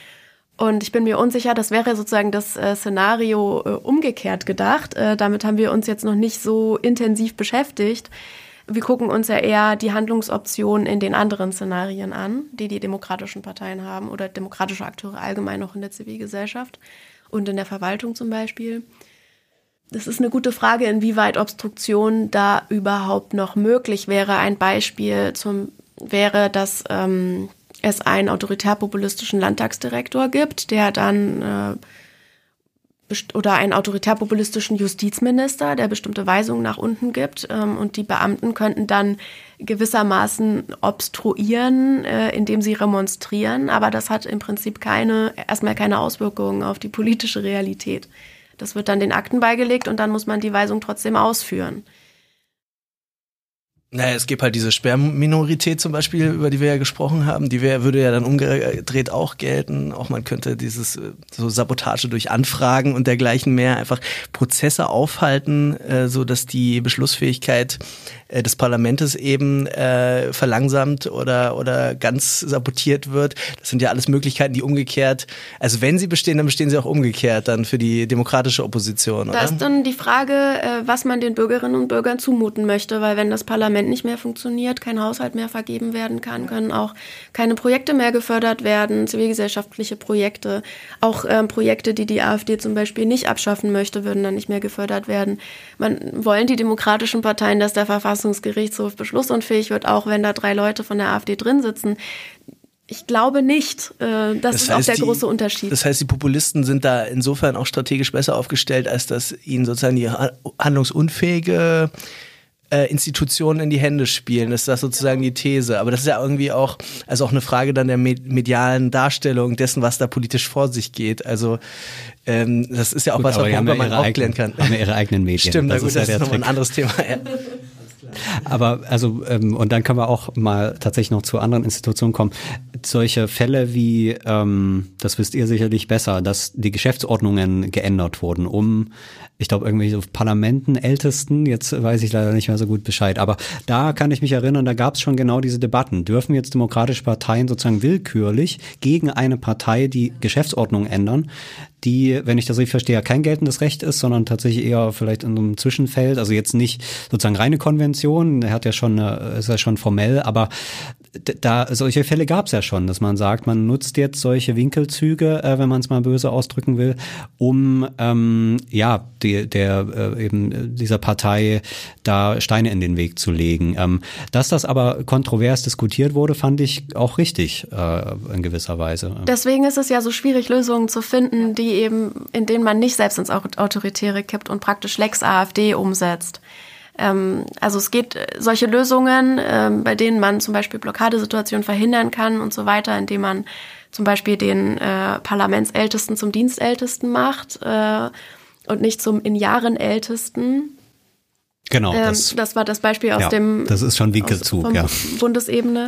Und ich bin mir unsicher, das wäre sozusagen das äh, Szenario äh, umgekehrt gedacht. Äh, damit haben wir uns jetzt noch nicht so intensiv beschäftigt. Wir gucken uns ja eher die Handlungsoptionen in den anderen Szenarien an, die die demokratischen Parteien haben oder demokratische Akteure allgemein auch in der Zivilgesellschaft und in der Verwaltung zum Beispiel. Das ist eine gute Frage, inwieweit Obstruktion da überhaupt noch möglich wäre. Ein Beispiel zum, wäre, dass ähm, es einen autoritär-populistischen Landtagsdirektor gibt, der dann äh, oder einen autoritär-populistischen Justizminister, der bestimmte Weisungen nach unten gibt. Ähm, und die Beamten könnten dann gewissermaßen obstruieren, äh, indem sie remonstrieren. Aber das hat im Prinzip keine, erstmal keine Auswirkungen auf die politische Realität. Das wird dann den Akten beigelegt und dann muss man die Weisung trotzdem ausführen. Naja, es gibt halt diese Sperrminorität zum Beispiel, über die wir ja gesprochen haben, die wär, würde ja dann umgedreht auch gelten. Auch man könnte dieses so Sabotage durch Anfragen und dergleichen mehr einfach Prozesse aufhalten, äh, so dass die Beschlussfähigkeit äh, des Parlaments eben äh, verlangsamt oder oder ganz sabotiert wird. Das sind ja alles Möglichkeiten, die umgekehrt, also wenn sie bestehen, dann bestehen sie auch umgekehrt dann für die demokratische Opposition, oder? Da ist dann die Frage, äh, was man den Bürgerinnen und Bürgern zumuten möchte, weil wenn das Parlament nicht mehr funktioniert, kein Haushalt mehr vergeben werden kann, können auch keine Projekte mehr gefördert werden, zivilgesellschaftliche Projekte, auch ähm, Projekte, die die AfD zum Beispiel nicht abschaffen möchte, würden dann nicht mehr gefördert werden. Man wollen die demokratischen Parteien, dass der Verfassungsgerichtshof beschlussunfähig wird, auch wenn da drei Leute von der AfD drin sitzen. Ich glaube nicht. Äh, das, das ist auch der die, große Unterschied. Das heißt, die Populisten sind da insofern auch strategisch besser aufgestellt, als dass ihnen sozusagen die handlungsunfähige Institutionen in die Hände spielen. Das ist das sozusagen die These. Aber das ist ja irgendwie auch, also auch eine Frage dann der medialen Darstellung dessen, was da politisch vor sich geht. Also ähm, das ist ja auch gut, was, worüber man aufklären kann. Haben ja ihre eigenen Medien. Stimmt, das, gut, ist, das ist nochmal ein anderes Thema. Ja. Aber also ähm, und dann können wir auch mal tatsächlich noch zu anderen Institutionen kommen. Solche Fälle wie, ähm, das wisst ihr sicherlich besser, dass die Geschäftsordnungen geändert wurden, um, ich glaube, irgendwelche Parlamenten, Ältesten, jetzt weiß ich leider nicht mehr so gut Bescheid, aber da kann ich mich erinnern, da gab es schon genau diese Debatten. Dürfen jetzt demokratische Parteien sozusagen willkürlich gegen eine Partei die Geschäftsordnung ändern, die, wenn ich das richtig verstehe, kein geltendes Recht ist, sondern tatsächlich eher vielleicht in einem Zwischenfeld, also jetzt nicht sozusagen reine Konvention, er hat ja schon, ist ja schon formell, aber da solche Fälle gab es ja schon, dass man sagt, man nutzt jetzt solche Winkelzüge, äh, wenn man es mal böse ausdrücken will, um ähm, ja die, der äh, eben dieser Partei da Steine in den Weg zu legen. Ähm, dass das aber kontrovers diskutiert wurde, fand ich auch richtig äh, in gewisser Weise. Deswegen ist es ja so schwierig, Lösungen zu finden, die eben, in denen man nicht selbst ins Autoritäre kippt und praktisch Lex AfD umsetzt. Also es geht solche Lösungen, bei denen man zum Beispiel Blockadesituationen verhindern kann und so weiter, indem man zum Beispiel den äh, Parlamentsältesten zum Dienstältesten macht äh, und nicht zum in Jahren Ältesten. Genau. Ähm, das, das war das Beispiel aus ja, dem das ist schon Winkelzug, ja. Bundesebene.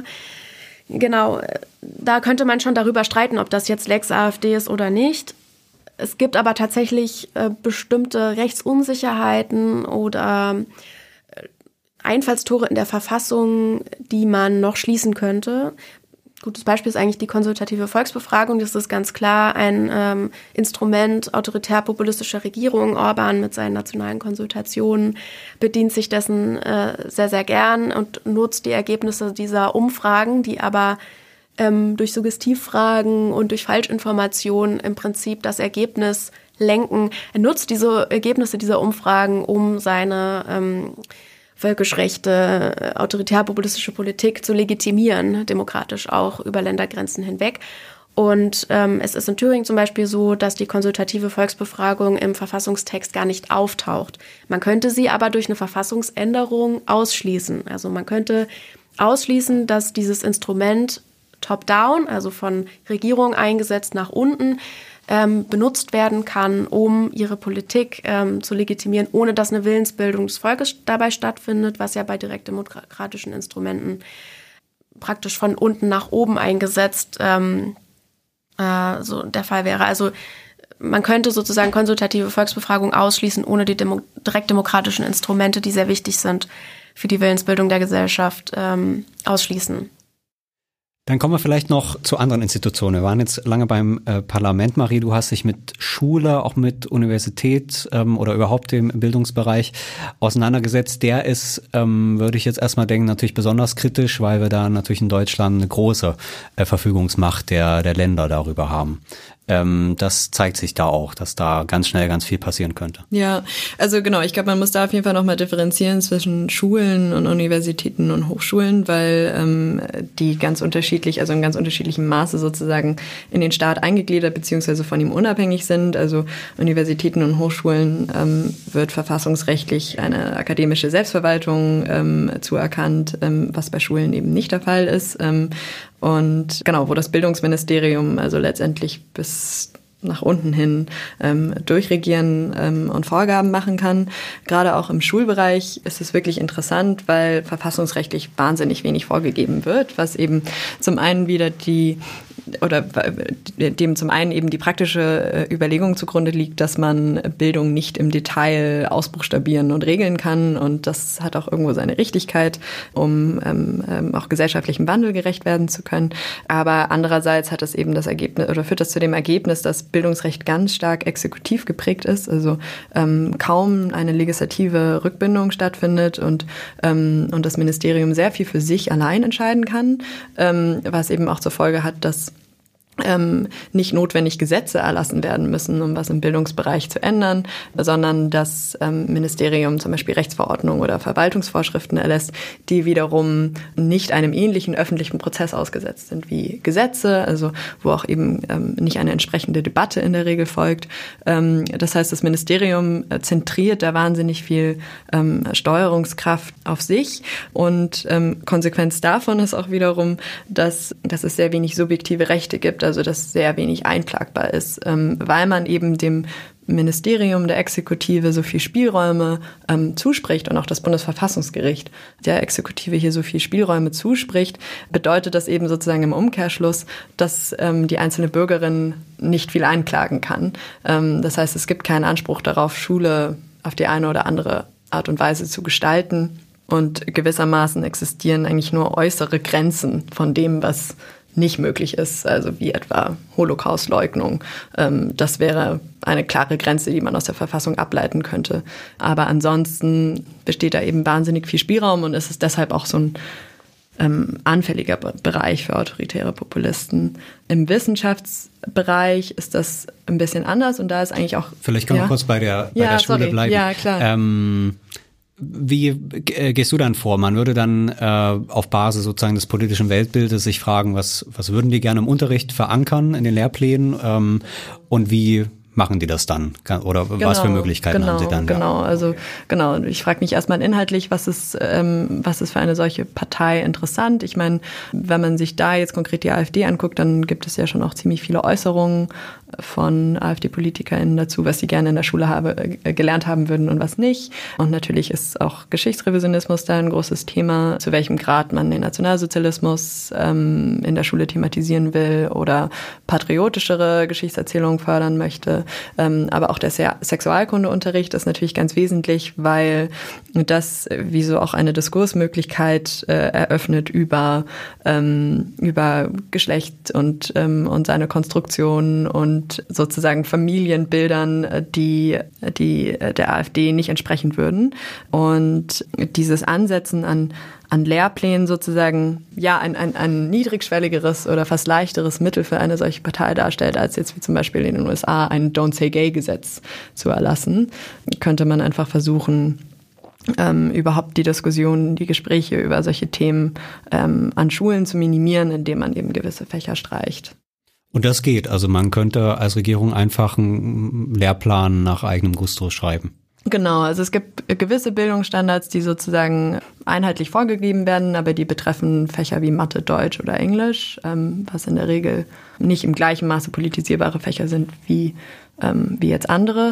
Genau, da könnte man schon darüber streiten, ob das jetzt Lex AfD ist oder nicht. Es gibt aber tatsächlich äh, bestimmte Rechtsunsicherheiten oder Einfallstore in der Verfassung, die man noch schließen könnte. Gutes Beispiel ist eigentlich die konsultative Volksbefragung. Das ist ganz klar ein ähm, Instrument autoritär-populistischer Regierung. Orban mit seinen nationalen Konsultationen bedient sich dessen äh, sehr, sehr gern und nutzt die Ergebnisse dieser Umfragen, die aber ähm, durch Suggestivfragen und durch Falschinformationen im Prinzip das Ergebnis lenken. Er nutzt diese Ergebnisse dieser Umfragen, um seine ähm, Völkischrechte, autoritär-populistische Politik zu legitimieren, demokratisch auch über Ländergrenzen hinweg. Und ähm, es ist in Thüringen zum Beispiel so, dass die konsultative Volksbefragung im Verfassungstext gar nicht auftaucht. Man könnte sie aber durch eine Verfassungsänderung ausschließen. Also man könnte ausschließen, dass dieses Instrument top-down, also von Regierung eingesetzt nach unten, Ähm, benutzt werden kann, um ihre Politik ähm, zu legitimieren, ohne dass eine Willensbildung des Volkes dabei stattfindet, was ja bei direktdemokratischen Instrumenten praktisch von unten nach oben eingesetzt ähm, äh, so der Fall wäre. Also man könnte sozusagen konsultative Volksbefragung ausschließen, ohne die Demo- direktdemokratischen Instrumente, die sehr wichtig sind für die Willensbildung der Gesellschaft, ähm, ausschließen. Dann kommen wir vielleicht noch zu anderen Institutionen. Wir waren jetzt lange beim äh, Parlament. Marie, du hast dich mit Schule, auch mit Universität ähm, oder überhaupt dem Bildungsbereich auseinandergesetzt. Der ist, ähm, würde ich jetzt erstmal denken, natürlich besonders kritisch, weil wir da natürlich in Deutschland eine große äh, Verfügungsmacht der, der Länder darüber haben. ähm, das zeigt sich da auch, dass da ganz schnell ganz viel passieren könnte. Ja, also genau, ich glaube, man muss da auf jeden Fall nochmal differenzieren zwischen Schulen und Universitäten und Hochschulen, weil ähm, die ganz unterschiedlich, also in ganz unterschiedlichem Maße sozusagen in den Staat eingegliedert beziehungsweise von ihm unabhängig sind. Also Universitäten und Hochschulen ähm, wird verfassungsrechtlich eine akademische Selbstverwaltung ähm, zuerkannt, ähm, was bei Schulen eben nicht der Fall ist. Ähm, und genau, wo das Bildungsministerium also letztendlich bis nach unten hin ähm, durchregieren ähm, und Vorgaben machen kann. Gerade auch im Schulbereich ist es wirklich interessant, weil verfassungsrechtlich wahnsinnig wenig vorgegeben wird, was eben zum einen wieder die oder dem zum einen eben die praktische Überlegung zugrunde liegt, dass man Bildung nicht im Detail ausbuchstabieren und regeln kann, und das hat auch irgendwo seine Richtigkeit, um ähm, auch gesellschaftlichem Wandel gerecht werden zu können. Aber andererseits hat es eben das Ergebnis oder führt das zu dem Ergebnis, dass Bildungsrecht ganz stark exekutiv geprägt ist, also ähm, kaum eine legislative Rückbindung stattfindet und ähm, und das Ministerium sehr viel für sich allein entscheiden kann, ähm, was eben auch zur Folge hat, dass Ähm, nicht notwendig Gesetze erlassen werden müssen, um was im Bildungsbereich zu ändern, sondern das ähm, Ministerium zum Beispiel Rechtsverordnungen oder Verwaltungsvorschriften erlässt, die wiederum nicht einem ähnlichen öffentlichen Prozess ausgesetzt sind wie Gesetze, also wo auch eben ähm, nicht eine entsprechende Debatte in der Regel folgt. Ähm, das heißt, das Ministerium zentriert da wahnsinnig viel ähm, Steuerungskraft auf sich, und ähm, Konsequenz davon ist auch wiederum, dass, dass es sehr wenig subjektive Rechte gibt, also dass sehr wenig einklagbar ist, ähm, weil man eben dem Ministerium, der Exekutive so viel Spielräume ähm, zuspricht, und auch das Bundesverfassungsgericht der Exekutive hier so viel Spielräume zuspricht, bedeutet das eben sozusagen im Umkehrschluss, dass ähm, die einzelne Bürgerin nicht viel einklagen kann. Ähm, das heißt, es gibt keinen Anspruch darauf, Schule auf die eine oder andere Art und Weise zu gestalten, und gewissermaßen existieren eigentlich nur äußere Grenzen von dem, was nicht möglich ist, also wie etwa Holocaustleugnung. Ähm, das wäre eine klare Grenze, die man aus der Verfassung ableiten könnte. Aber ansonsten besteht da eben wahnsinnig viel Spielraum, und es ist deshalb auch so ein ähm, anfälliger Be- Bereich für autoritäre Populisten. Im Wissenschaftsbereich ist das ein bisschen anders, und da ist eigentlich auch... Vielleicht können wir ja? kurz bei der, bei ja, der Schule sorry. bleiben. Ja, klar. Ähm, Wie äh, gehst du dann vor? Man würde dann äh, auf Basis sozusagen des politischen Weltbildes sich fragen, was was würden die gerne im Unterricht verankern in den Lehrplänen, ähm, und wie machen die das dann? Oder genau, was für Möglichkeiten genau, haben sie dann? Genau, da? also genau. Ich frage mich erstmal inhaltlich, was ist, ähm, was ist für eine solche Partei interessant? Ich meine, wenn man sich da jetzt konkret die AfD anguckt, dann gibt es ja schon auch ziemlich viele Äußerungen von AfD-PolitikerInnen dazu, was sie gerne in der Schule habe, äh, gelernt haben würden und was nicht. Und natürlich ist auch Geschichtsrevisionismus da ein großes Thema, zu welchem Grad man den Nationalsozialismus ähm, in der Schule thematisieren will oder patriotischere Geschichtserzählungen fördern möchte. Ähm, aber auch der Se- Sexualkundeunterricht ist natürlich ganz wesentlich, weil das wie so auch eine Diskursmöglichkeit äh, eröffnet über, ähm, über Geschlecht und, ähm, und seine Konstruktion und sozusagen Familienbildern, die, die der AfD nicht entsprechen würden. Und dieses Ansetzen an an Lehrplänen sozusagen ja ein, ein, ein niedrigschwelligeres oder fast leichteres Mittel für eine solche Partei darstellt, als jetzt wie zum Beispiel in den U S A ein Don't-Say-Gay-Gesetz zu erlassen, könnte man einfach versuchen, ähm, überhaupt die Diskussionen, die Gespräche über solche Themen ähm, an Schulen zu minimieren, indem man eben gewisse Fächer streicht. Und das geht. Also man könnte als Regierung einfach einen Lehrplan nach eigenem Gusto schreiben. Genau, also es gibt gewisse Bildungsstandards, die sozusagen einheitlich vorgegeben werden, aber die betreffen Fächer wie Mathe, Deutsch oder Englisch, ähm, was in der Regel nicht im gleichen Maße politisierbare Fächer sind wie, ähm, wie jetzt andere.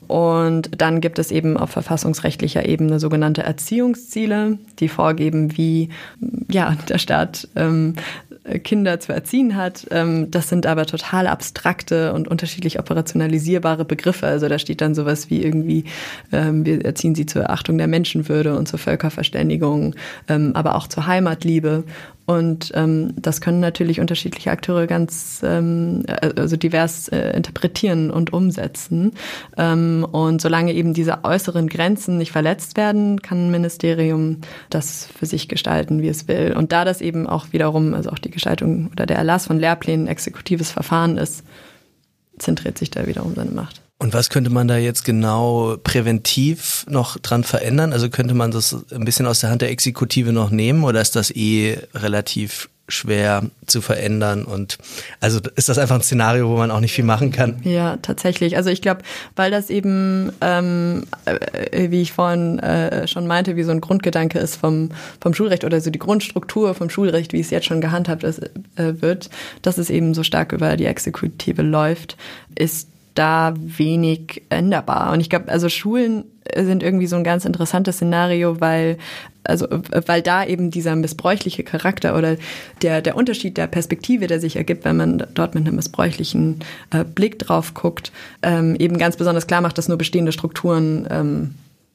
Und dann gibt es eben auf verfassungsrechtlicher Ebene sogenannte Erziehungsziele, die vorgeben, wie ja, der Staat ähm, Kinder zu erziehen hat. Das sind aber total abstrakte und unterschiedlich operationalisierbare Begriffe. Also da steht dann sowas wie irgendwie, wir erziehen sie zur Achtung der Menschenwürde und zur Völkerverständigung, aber auch zur Heimatliebe. Und ähm, das können natürlich unterschiedliche Akteure ganz ähm, also divers äh, interpretieren und umsetzen. Ähm, und solange eben diese äußeren Grenzen nicht verletzt werden, kann ein Ministerium das für sich gestalten, wie es will. Und da das eben auch wiederum, also auch die Gestaltung oder der Erlass von Lehrplänen exekutives Verfahren ist, zentriert sich da wiederum seine Macht. Und was könnte man da jetzt genau präventiv noch dran verändern? Also könnte man das ein bisschen aus der Hand der Exekutive noch nehmen oder ist das eh relativ schwer zu verändern? Und also ist das einfach ein Szenario, wo man auch nicht viel machen kann? Ja, tatsächlich. Also ich glaube, weil das eben, ähm, äh, wie ich vorhin äh, schon meinte, wie so ein Grundgedanke ist vom, vom Schulrecht oder so die Grundstruktur vom Schulrecht, wie es jetzt schon gehandhabt ist, äh, wird, dass es eben so stark über die Exekutive läuft, ist da wenig änderbar. Und ich glaube, also Schulen sind irgendwie so ein ganz interessantes Szenario, weil also weil da eben dieser missbräuchliche Charakter oder der der Unterschied der Perspektive, der sich ergibt, wenn man dort mit einem missbräuchlichen äh, Blick drauf guckt, ähm, eben ganz besonders klar macht, dass nur bestehende Strukturen ähm,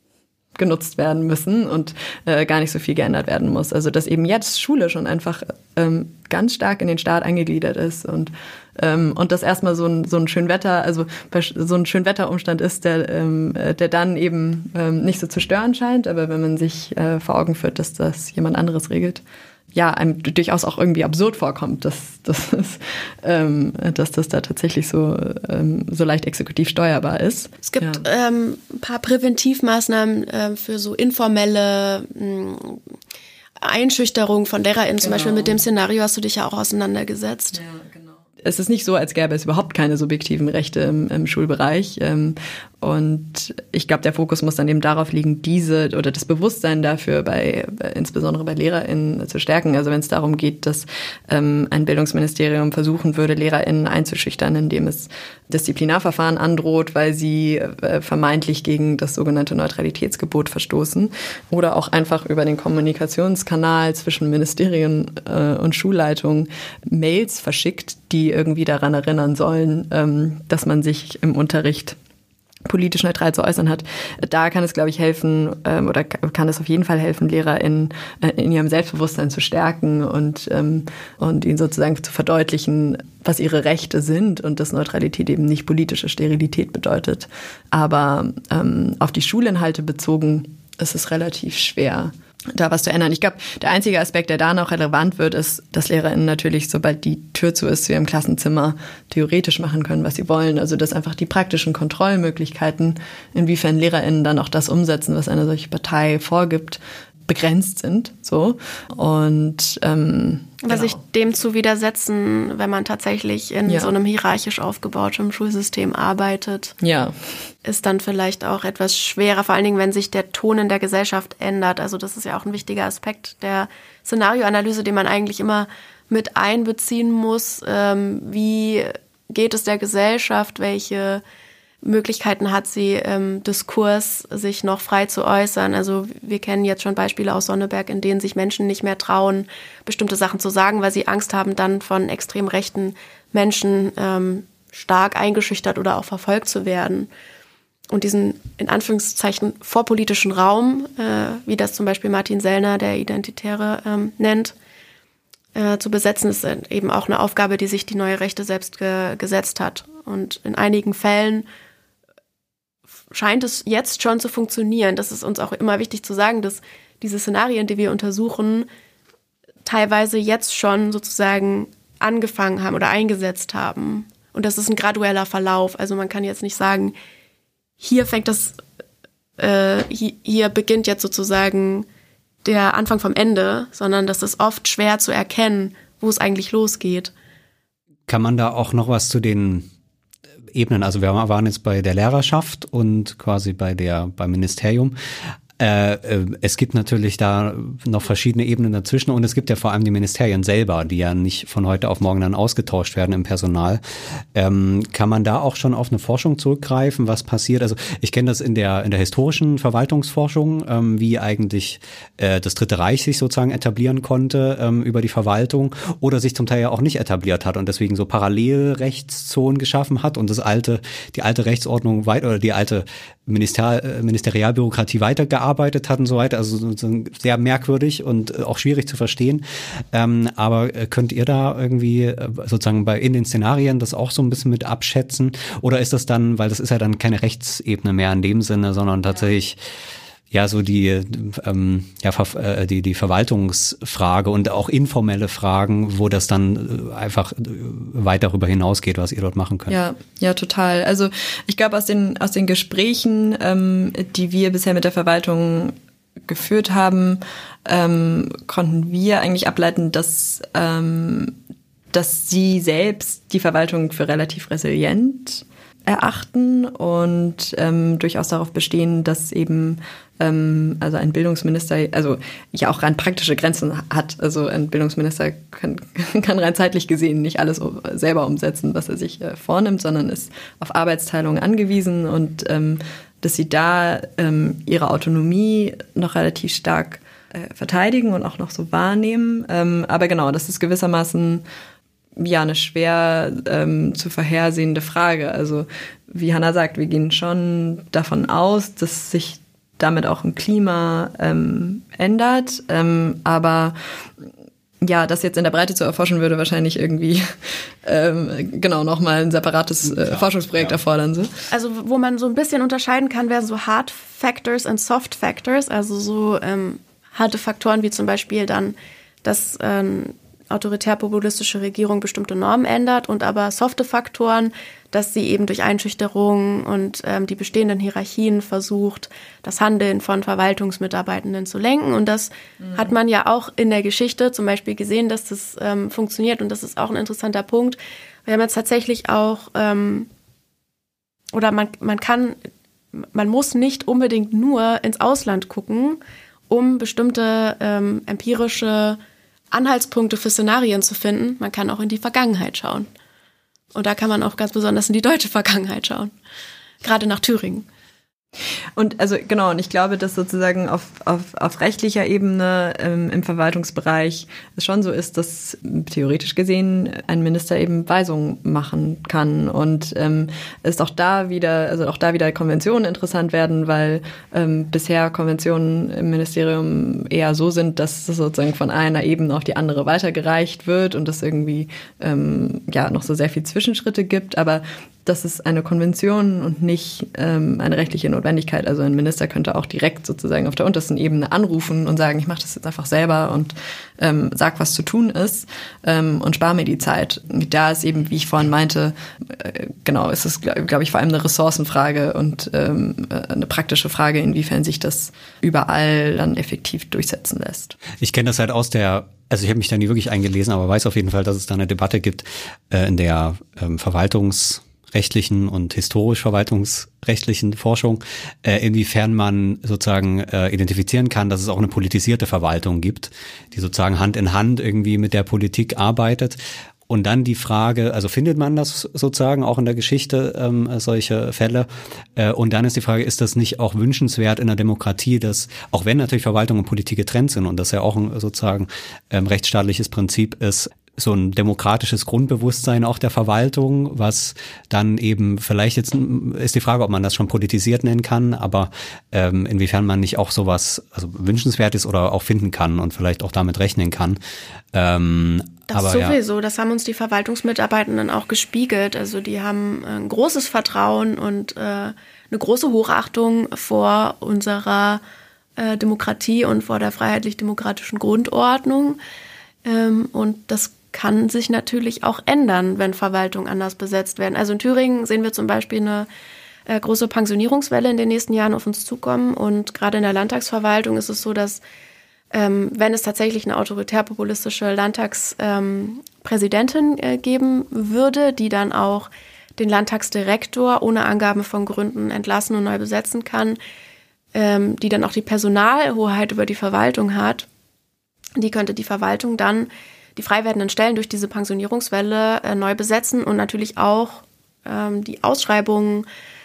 genutzt werden müssen und äh, gar nicht so viel geändert werden muss. Also dass eben jetzt Schule schon einfach ähm, ganz stark in den Staat eingegliedert ist und ähm, und das erstmal so ein so ein Schönwetter, also so ein Schönwetterumstand ist, der ähm, der dann eben ähm, nicht so zu stören scheint, aber wenn man sich äh, vor Augen führt, dass das jemand anderes regelt, ja, einem durchaus auch irgendwie absurd vorkommt, dass, dass, dass, ähm, dass das da tatsächlich so, ähm, so leicht exekutiv steuerbar ist. Es gibt ja. ähm, ein paar Präventivmaßnahmen äh, für so informelle mh, Einschüchterung von LehrerInnen. Zum Genau. Beispiel mit dem Szenario hast du dich ja auch auseinandergesetzt. Ja, genau. Es ist nicht so, als gäbe es überhaupt keine subjektiven Rechte im, im Schulbereich. Ähm, und ich glaube, der Fokus muss dann eben darauf liegen, diese oder das Bewusstsein dafür bei, bei insbesondere bei LehrerInnen zu stärken. Also wenn es darum geht, dass ähm, ein Bildungsministerium versuchen würde, LehrerInnen einzuschüchtern, indem es Disziplinarverfahren androht, weil sie äh, vermeintlich gegen das sogenannte Neutralitätsgebot verstoßen oder auch einfach über den Kommunikationskanal zwischen Ministerien äh, und Schulleitungen Mails verschickt, die irgendwie daran erinnern sollen, ähm, dass man sich im Unterricht politisch neutral zu äußern hat. Da kann es, glaube ich, helfen ähm, oder kann es auf jeden Fall helfen, Lehrer in, äh, in ihrem Selbstbewusstsein zu stärken und, ähm, und ihnen sozusagen zu verdeutlichen, was ihre Rechte sind und dass Neutralität eben nicht politische Sterilität bedeutet. Aber ähm, auf die Schulinhalte bezogen ist es relativ schwer, da was zu ändern. Ich glaube, der einzige Aspekt, der da noch relevant wird, ist, dass LehrerInnen natürlich, sobald die Tür zu ist, zu ihrem Klassenzimmer theoretisch machen können, was sie wollen. Also dass einfach die praktischen Kontrollmöglichkeiten, inwiefern LehrerInnen dann auch das umsetzen, was eine solche Partei vorgibt, begrenzt sind. So. Und ähm, Aber genau. sich dem zu widersetzen, wenn man tatsächlich in Ja. so einem hierarchisch aufgebauten Schulsystem arbeitet, Ja. ist dann vielleicht auch etwas schwerer, vor allen Dingen, wenn sich der Ton in der Gesellschaft ändert. Also das ist ja auch ein wichtiger Aspekt der Szenarioanalyse, den man eigentlich immer mit einbeziehen muss. Ähm, wie geht es der Gesellschaft? Welche Möglichkeiten hat sie, im Diskurs sich noch frei zu äußern? Also wir kennen jetzt schon Beispiele aus Sonneberg, in denen sich Menschen nicht mehr trauen, bestimmte Sachen zu sagen, weil sie Angst haben, dann von extrem rechten Menschen ähm, stark eingeschüchtert oder auch verfolgt zu werden. Und diesen, in Anführungszeichen, vorpolitischen Raum, äh, wie das zum Beispiel Martin Sellner, der Identitäre, ähm, nennt, äh, zu besetzen, ist eben auch eine Aufgabe, die sich die neue Rechte selbst ge- gesetzt hat. Und in einigen Fällen scheint es jetzt schon zu funktionieren. Das ist uns auch immer wichtig zu sagen, dass diese Szenarien, die wir untersuchen, teilweise jetzt schon sozusagen angefangen haben oder eingesetzt haben. Und das ist ein gradueller Verlauf. Also man kann jetzt nicht sagen, hier fängt das, äh, hier, hier beginnt jetzt sozusagen der Anfang vom Ende, sondern das ist oft schwer zu erkennen, wo es eigentlich losgeht. Kann man da auch noch was zu den Ebenen, also wir waren jetzt bei der Lehrerschaft und quasi bei der beim Ministerium. Äh, äh, es gibt natürlich da noch verschiedene Ebenen dazwischen und es gibt ja vor allem die Ministerien selber, die ja nicht von heute auf morgen dann ausgetauscht werden im Personal. Ähm, kann man da auch schon auf eine Forschung zurückgreifen, was passiert? Also ich kenne das in der in der historischen Verwaltungsforschung, ähm, wie eigentlich äh, das Dritte Reich sich sozusagen etablieren konnte ähm, über die Verwaltung oder sich zum Teil ja auch nicht etabliert hat und deswegen so Parallelrechtszonen geschaffen hat und das alte die alte Rechtsordnung weit oder die alte Minister, äh, Ministerialbürokratie weitergearbeitet arbeitet hat und so weiter, also sehr merkwürdig und auch schwierig zu verstehen. Ähm, aber könnt ihr da irgendwie sozusagen bei in den Szenarien das auch so ein bisschen mit abschätzen? Oder ist das dann, weil das ist ja dann keine Rechtsebene mehr in dem Sinne, sondern tatsächlich ja so die ähm, ja ver, äh, die die Verwaltungsfrage und auch informelle Fragen, wo das dann einfach weit darüber hinausgeht, was ihr dort machen könnt. Ja, ja, total. Also ich glaube, aus den aus den Gesprächen, ähm, die wir bisher mit der Verwaltung geführt haben, ähm, konnten wir eigentlich ableiten, dass ähm, dass sie selbst die Verwaltung für relativ resilient erachten und ähm, durchaus darauf bestehen, dass eben ähm, also ein Bildungsminister, also ja auch rein praktische Grenzen hat. Also ein Bildungsminister kann, kann rein zeitlich gesehen nicht alles selber umsetzen, was er sich äh, vornimmt, sondern ist auf Arbeitsteilung angewiesen und ähm, dass sie da ähm, ihre Autonomie noch relativ stark äh, verteidigen und auch noch so wahrnehmen. Ähm, aber genau, das ist gewissermaßen ja eine schwer ähm, zu vorhersehende Frage. Also wie Hannah sagt, wir gehen schon davon aus, dass sich damit auch ein Klima ähm, ändert. Ähm, aber ja, das jetzt in der Breite zu erforschen, würde wahrscheinlich irgendwie ähm, genau nochmal ein separates äh, Forschungsprojekt ja. erfordern. So. Also wo man so ein bisschen unterscheiden kann, wären so Hard Factors und Soft Factors, also so ähm, harte Faktoren wie zum Beispiel dann, dass ähm, autoritär-populistische Regierung bestimmte Normen ändert und aber softe Faktoren, dass sie eben durch Einschüchterung und ähm, die bestehenden Hierarchien versucht, das Handeln von Verwaltungsmitarbeitenden zu lenken. Und das mhm. hat man ja auch in der Geschichte zum Beispiel gesehen, dass das ähm, funktioniert. Und das ist auch ein interessanter Punkt. Wir haben jetzt tatsächlich auch, ähm, oder man, man kann, man muss nicht unbedingt nur ins Ausland gucken, um bestimmte ähm, empirische Anhaltspunkte für Szenarien zu finden. Man kann auch in die Vergangenheit schauen. Und da kann man auch ganz besonders in die deutsche Vergangenheit schauen. Gerade nach Thüringen. Und also genau, und ich glaube, dass sozusagen auf, auf, auf rechtlicher Ebene ähm, im Verwaltungsbereich es schon so ist, dass theoretisch gesehen ein Minister eben Weisungen machen kann. Und ähm, ist auch da wieder, also auch da wieder Konventionen interessant werden, weil ähm, bisher Konventionen im Ministerium eher so sind, dass es sozusagen von einer Ebene auf die andere weitergereicht wird und es irgendwie ähm, ja noch so sehr viel Zwischenschritte gibt. Aber das ist eine Konvention und nicht ähm, eine rechtliche Notwendigkeit. Also ein Minister könnte auch direkt sozusagen auf der untersten Ebene anrufen und sagen, ich mache das jetzt einfach selber und ähm, sag, was zu tun ist ähm, und spare mir die Zeit. Da ist eben, wie ich vorhin meinte, äh, genau, ist es, glaube glaub ich, vor allem eine Ressourcenfrage und ähm, eine praktische Frage, inwiefern sich das überall dann effektiv durchsetzen lässt. Ich kenne das halt aus der Also ich habe mich da nie wirklich eingelesen, aber weiß auf jeden Fall, dass es da eine Debatte gibt, äh, in der ähm, Verwaltungs rechtlichen und historisch-verwaltungsrechtlichen Forschung, äh, inwiefern man sozusagen äh, identifizieren kann, dass es auch eine politisierte Verwaltung gibt, die sozusagen Hand in Hand irgendwie mit der Politik arbeitet. Und dann die Frage, also findet man das sozusagen auch in der Geschichte, ähm, solche Fälle? Äh, und dann ist die Frage, ist das nicht auch wünschenswert in der Demokratie, dass, auch wenn natürlich Verwaltung und Politik getrennt sind und das ja auch ein sozusagen ähm, rechtsstaatliches Prinzip ist, so ein demokratisches Grundbewusstsein auch der Verwaltung, was dann eben vielleicht jetzt ist die Frage, ob man das schon politisiert nennen kann, aber ähm, inwiefern man nicht auch sowas also wünschenswert ist oder auch finden kann und vielleicht auch damit rechnen kann. Ähm, das aber, sowieso, ja. Das haben uns die Verwaltungsmitarbeitenden auch gespiegelt. Also die haben ein großes Vertrauen und äh, eine große Hochachtung vor unserer äh, Demokratie und vor der freiheitlich-demokratischen Grundordnung. Ähm, und das kann sich natürlich auch ändern, wenn Verwaltungen anders besetzt werden. Also in Thüringen sehen wir zum Beispiel eine äh, große Pensionierungswelle in den nächsten Jahren auf uns zukommen. Und gerade in der Landtagsverwaltung ist es so, dass ähm, wenn es tatsächlich eine autoritär-populistische Landtagspräsidentin ähm, äh, geben würde, die dann auch den Landtagsdirektor ohne Angaben von Gründen entlassen und neu besetzen kann, ähm, die dann auch die Personalhoheit über die Verwaltung hat, die könnte die Verwaltung dann die frei werdenden Stellen durch diese Pensionierungswelle äh, neu besetzen und natürlich auch ähm, die Ausschreibungen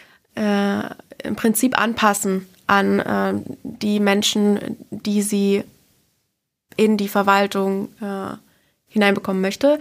äh, im Prinzip anpassen an äh, die Menschen, die sie in die Verwaltung äh, hineinbekommen möchte.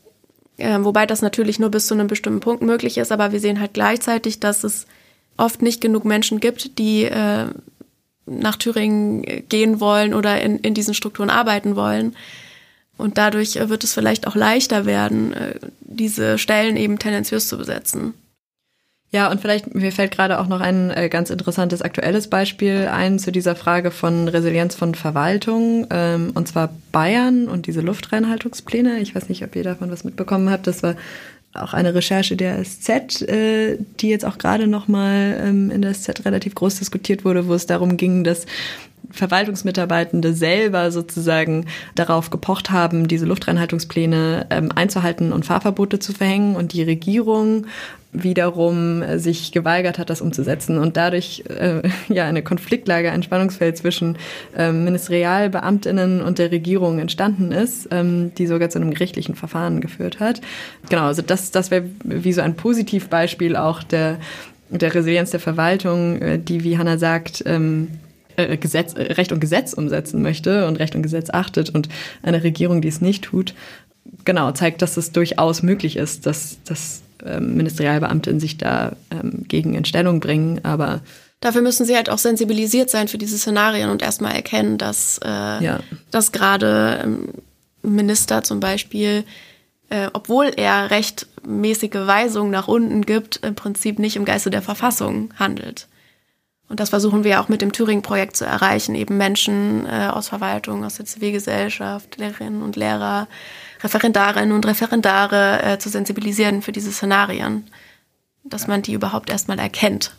Äh, wobei das natürlich nur bis zu einem bestimmten Punkt möglich ist, aber wir sehen halt gleichzeitig, dass es oft nicht genug Menschen gibt, die äh, nach Thüringen gehen wollen oder in, in diesen Strukturen arbeiten wollen. Und dadurch wird es vielleicht auch leichter werden, diese Stellen eben tendenziös zu besetzen. Ja, und vielleicht, mir fällt gerade auch noch ein äh, ganz interessantes aktuelles Beispiel ein zu dieser Frage von Resilienz von Verwaltung, ähm, und zwar Bayern und diese Luftreinhaltungspläne. Ich weiß nicht, ob ihr davon was mitbekommen habt. Das war auch eine Recherche der S Z, äh, die jetzt auch gerade nochmal ähm, in der S Z relativ groß diskutiert wurde, wo es darum ging, dass Verwaltungsmitarbeitende selber sozusagen darauf gepocht haben, diese Luftreinhaltungspläne ähm, einzuhalten und Fahrverbote zu verhängen und die Regierung wiederum äh, sich geweigert hat, das umzusetzen und dadurch äh, ja eine Konfliktlage, ein Spannungsfeld zwischen ähm, Ministerialbeamtinnen und der Regierung entstanden ist, ähm, die sogar zu einem gerichtlichen Verfahren geführt hat. Genau, also das, das wäre wie so ein Positivbeispiel auch der, der Resilienz der Verwaltung, äh, die, wie Hannah sagt, ähm, Gesetz, Recht und Gesetz umsetzen möchte und Recht und Gesetz achtet und eine Regierung, die es nicht tut, genau, zeigt, dass es durchaus möglich ist, dass, dass ähm, Ministerialbeamtinnen sich da ähm, gegen in Stellung bringen, aber dafür müssen sie halt auch sensibilisiert sein für diese Szenarien und erstmal erkennen, dass, äh, ja. dass gerade ähm, Minister zum Beispiel, äh, obwohl er rechtmäßige Weisungen nach unten gibt, im Prinzip nicht im Geiste der Verfassung handelt. Und das versuchen wir auch mit dem Thüringen-Projekt zu erreichen, eben Menschen äh, aus Verwaltung, aus der Zivilgesellschaft, Lehrerinnen und Lehrer, Referendarinnen und Referendare äh, zu sensibilisieren für diese Szenarien, dass man die überhaupt erstmal erkennt.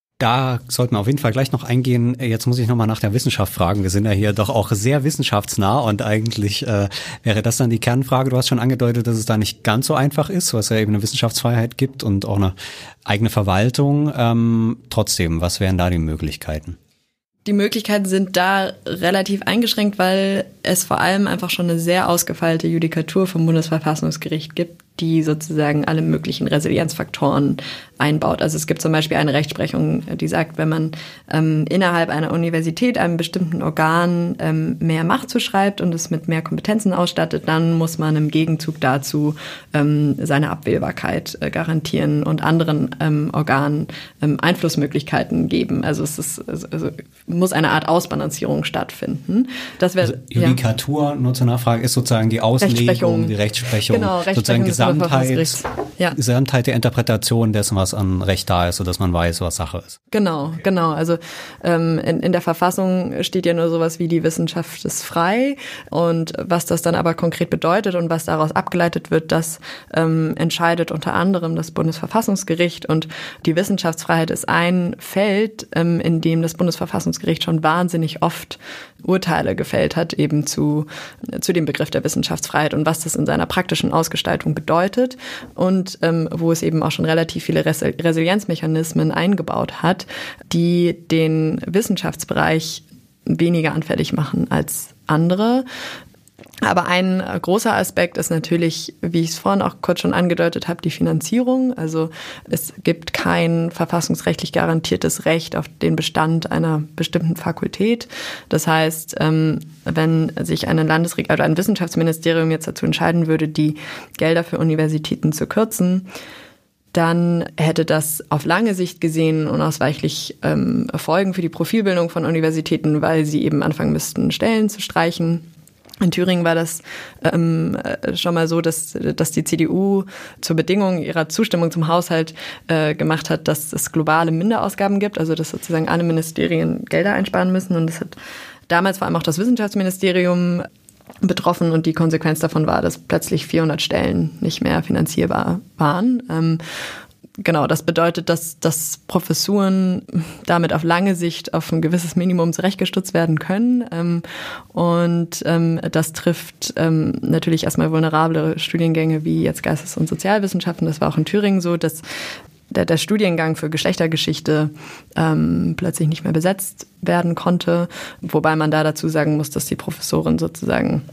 Da sollten wir auf jeden Fall gleich noch eingehen. Jetzt muss ich nochmal nach der Wissenschaft fragen. Wir sind ja hier doch auch sehr wissenschaftsnah und eigentlich äh, wäre das dann die Kernfrage. Du hast schon angedeutet, dass es da nicht ganz so einfach ist, weil es ja eben eine Wissenschaftsfreiheit gibt und auch eine eigene Verwaltung. Ähm, trotzdem, was wären da die Möglichkeiten? Die Möglichkeiten sind da relativ eingeschränkt, weil es vor allem einfach schon eine sehr ausgefeilte Judikatur vom Bundesverfassungsgericht gibt, die sozusagen alle möglichen Resilienzfaktoren einbaut. Also es gibt zum Beispiel eine Rechtsprechung, die sagt, wenn man ähm, innerhalb einer Universität einem bestimmten Organ ähm, mehr Macht zuschreibt und es mit mehr Kompetenzen ausstattet, dann muss man im Gegenzug dazu ähm, seine Abwählbarkeit äh, garantieren und anderen ähm, Organen ähm, Einflussmöglichkeiten geben. Also es ist, also muss eine Art Ausbalancierung stattfinden. Das wäre, also Judikatur, ja. Nur zur Nachfrage, ist sozusagen die Auslegung, Rechtsprechung. die Rechtsprechung, genau, Rechtsprechung sozusagen Gesamtheit, ja. Gesamtheit der Interpretation dessen, was an Recht da ist, sodass man weiß, was Sache ist. Genau, genau. Also ähm, in, in der Verfassung steht ja nur sowas wie die Wissenschaft ist frei und was das dann aber konkret bedeutet und was daraus abgeleitet wird, das ähm, entscheidet unter anderem das Bundesverfassungsgericht und die Wissenschaftsfreiheit ist ein Feld, ähm, in dem das Bundesverfassungsgericht schon wahnsinnig oft Urteile gefällt hat, eben zu, zu dem Begriff der Wissenschaftsfreiheit und was das in seiner praktischen Ausgestaltung bedeutet und ähm, wo es eben auch schon relativ viele Res- Resilienzmechanismen eingebaut hat, die den Wissenschaftsbereich weniger anfällig machen als andere. Aber ein großer Aspekt ist natürlich, wie ich es vorhin auch kurz schon angedeutet habe, die Finanzierung. Also es gibt kein verfassungsrechtlich garantiertes Recht auf den Bestand einer bestimmten Fakultät. Das heißt, wenn sich eine Landesregierung oder ein Wissenschaftsministerium jetzt dazu entscheiden würde, die Gelder für Universitäten zu kürzen, dann hätte das auf lange Sicht gesehen unausweichlich ähm, Folgen für die Profilbildung von Universitäten, weil sie eben anfangen müssten, Stellen zu streichen. In Thüringen war das ähm, schon mal so, dass, dass die C D U zur Bedingung ihrer Zustimmung zum Haushalt äh, gemacht hat, dass es globale Minderausgaben gibt, also dass sozusagen alle Ministerien Gelder einsparen müssen. Und das hat damals vor allem auch das Wissenschaftsministerium betroffen und die Konsequenz davon war, dass plötzlich vierhundert Stellen nicht mehr finanzierbar waren. Ähm, Genau, das bedeutet, dass, dass Professuren damit auf lange Sicht auf ein gewisses Minimum zurechtgestutzt werden können. Ähm, und ähm, das trifft ähm, natürlich erstmal vulnerable Studiengänge wie jetzt Geistes- und Sozialwissenschaften. Das war auch in Thüringen so, dass der, der Studiengang für Geschlechtergeschichte ähm, plötzlich nicht mehr besetzt werden konnte. Wobei man da dazu sagen muss, dass die Professorin sozusagen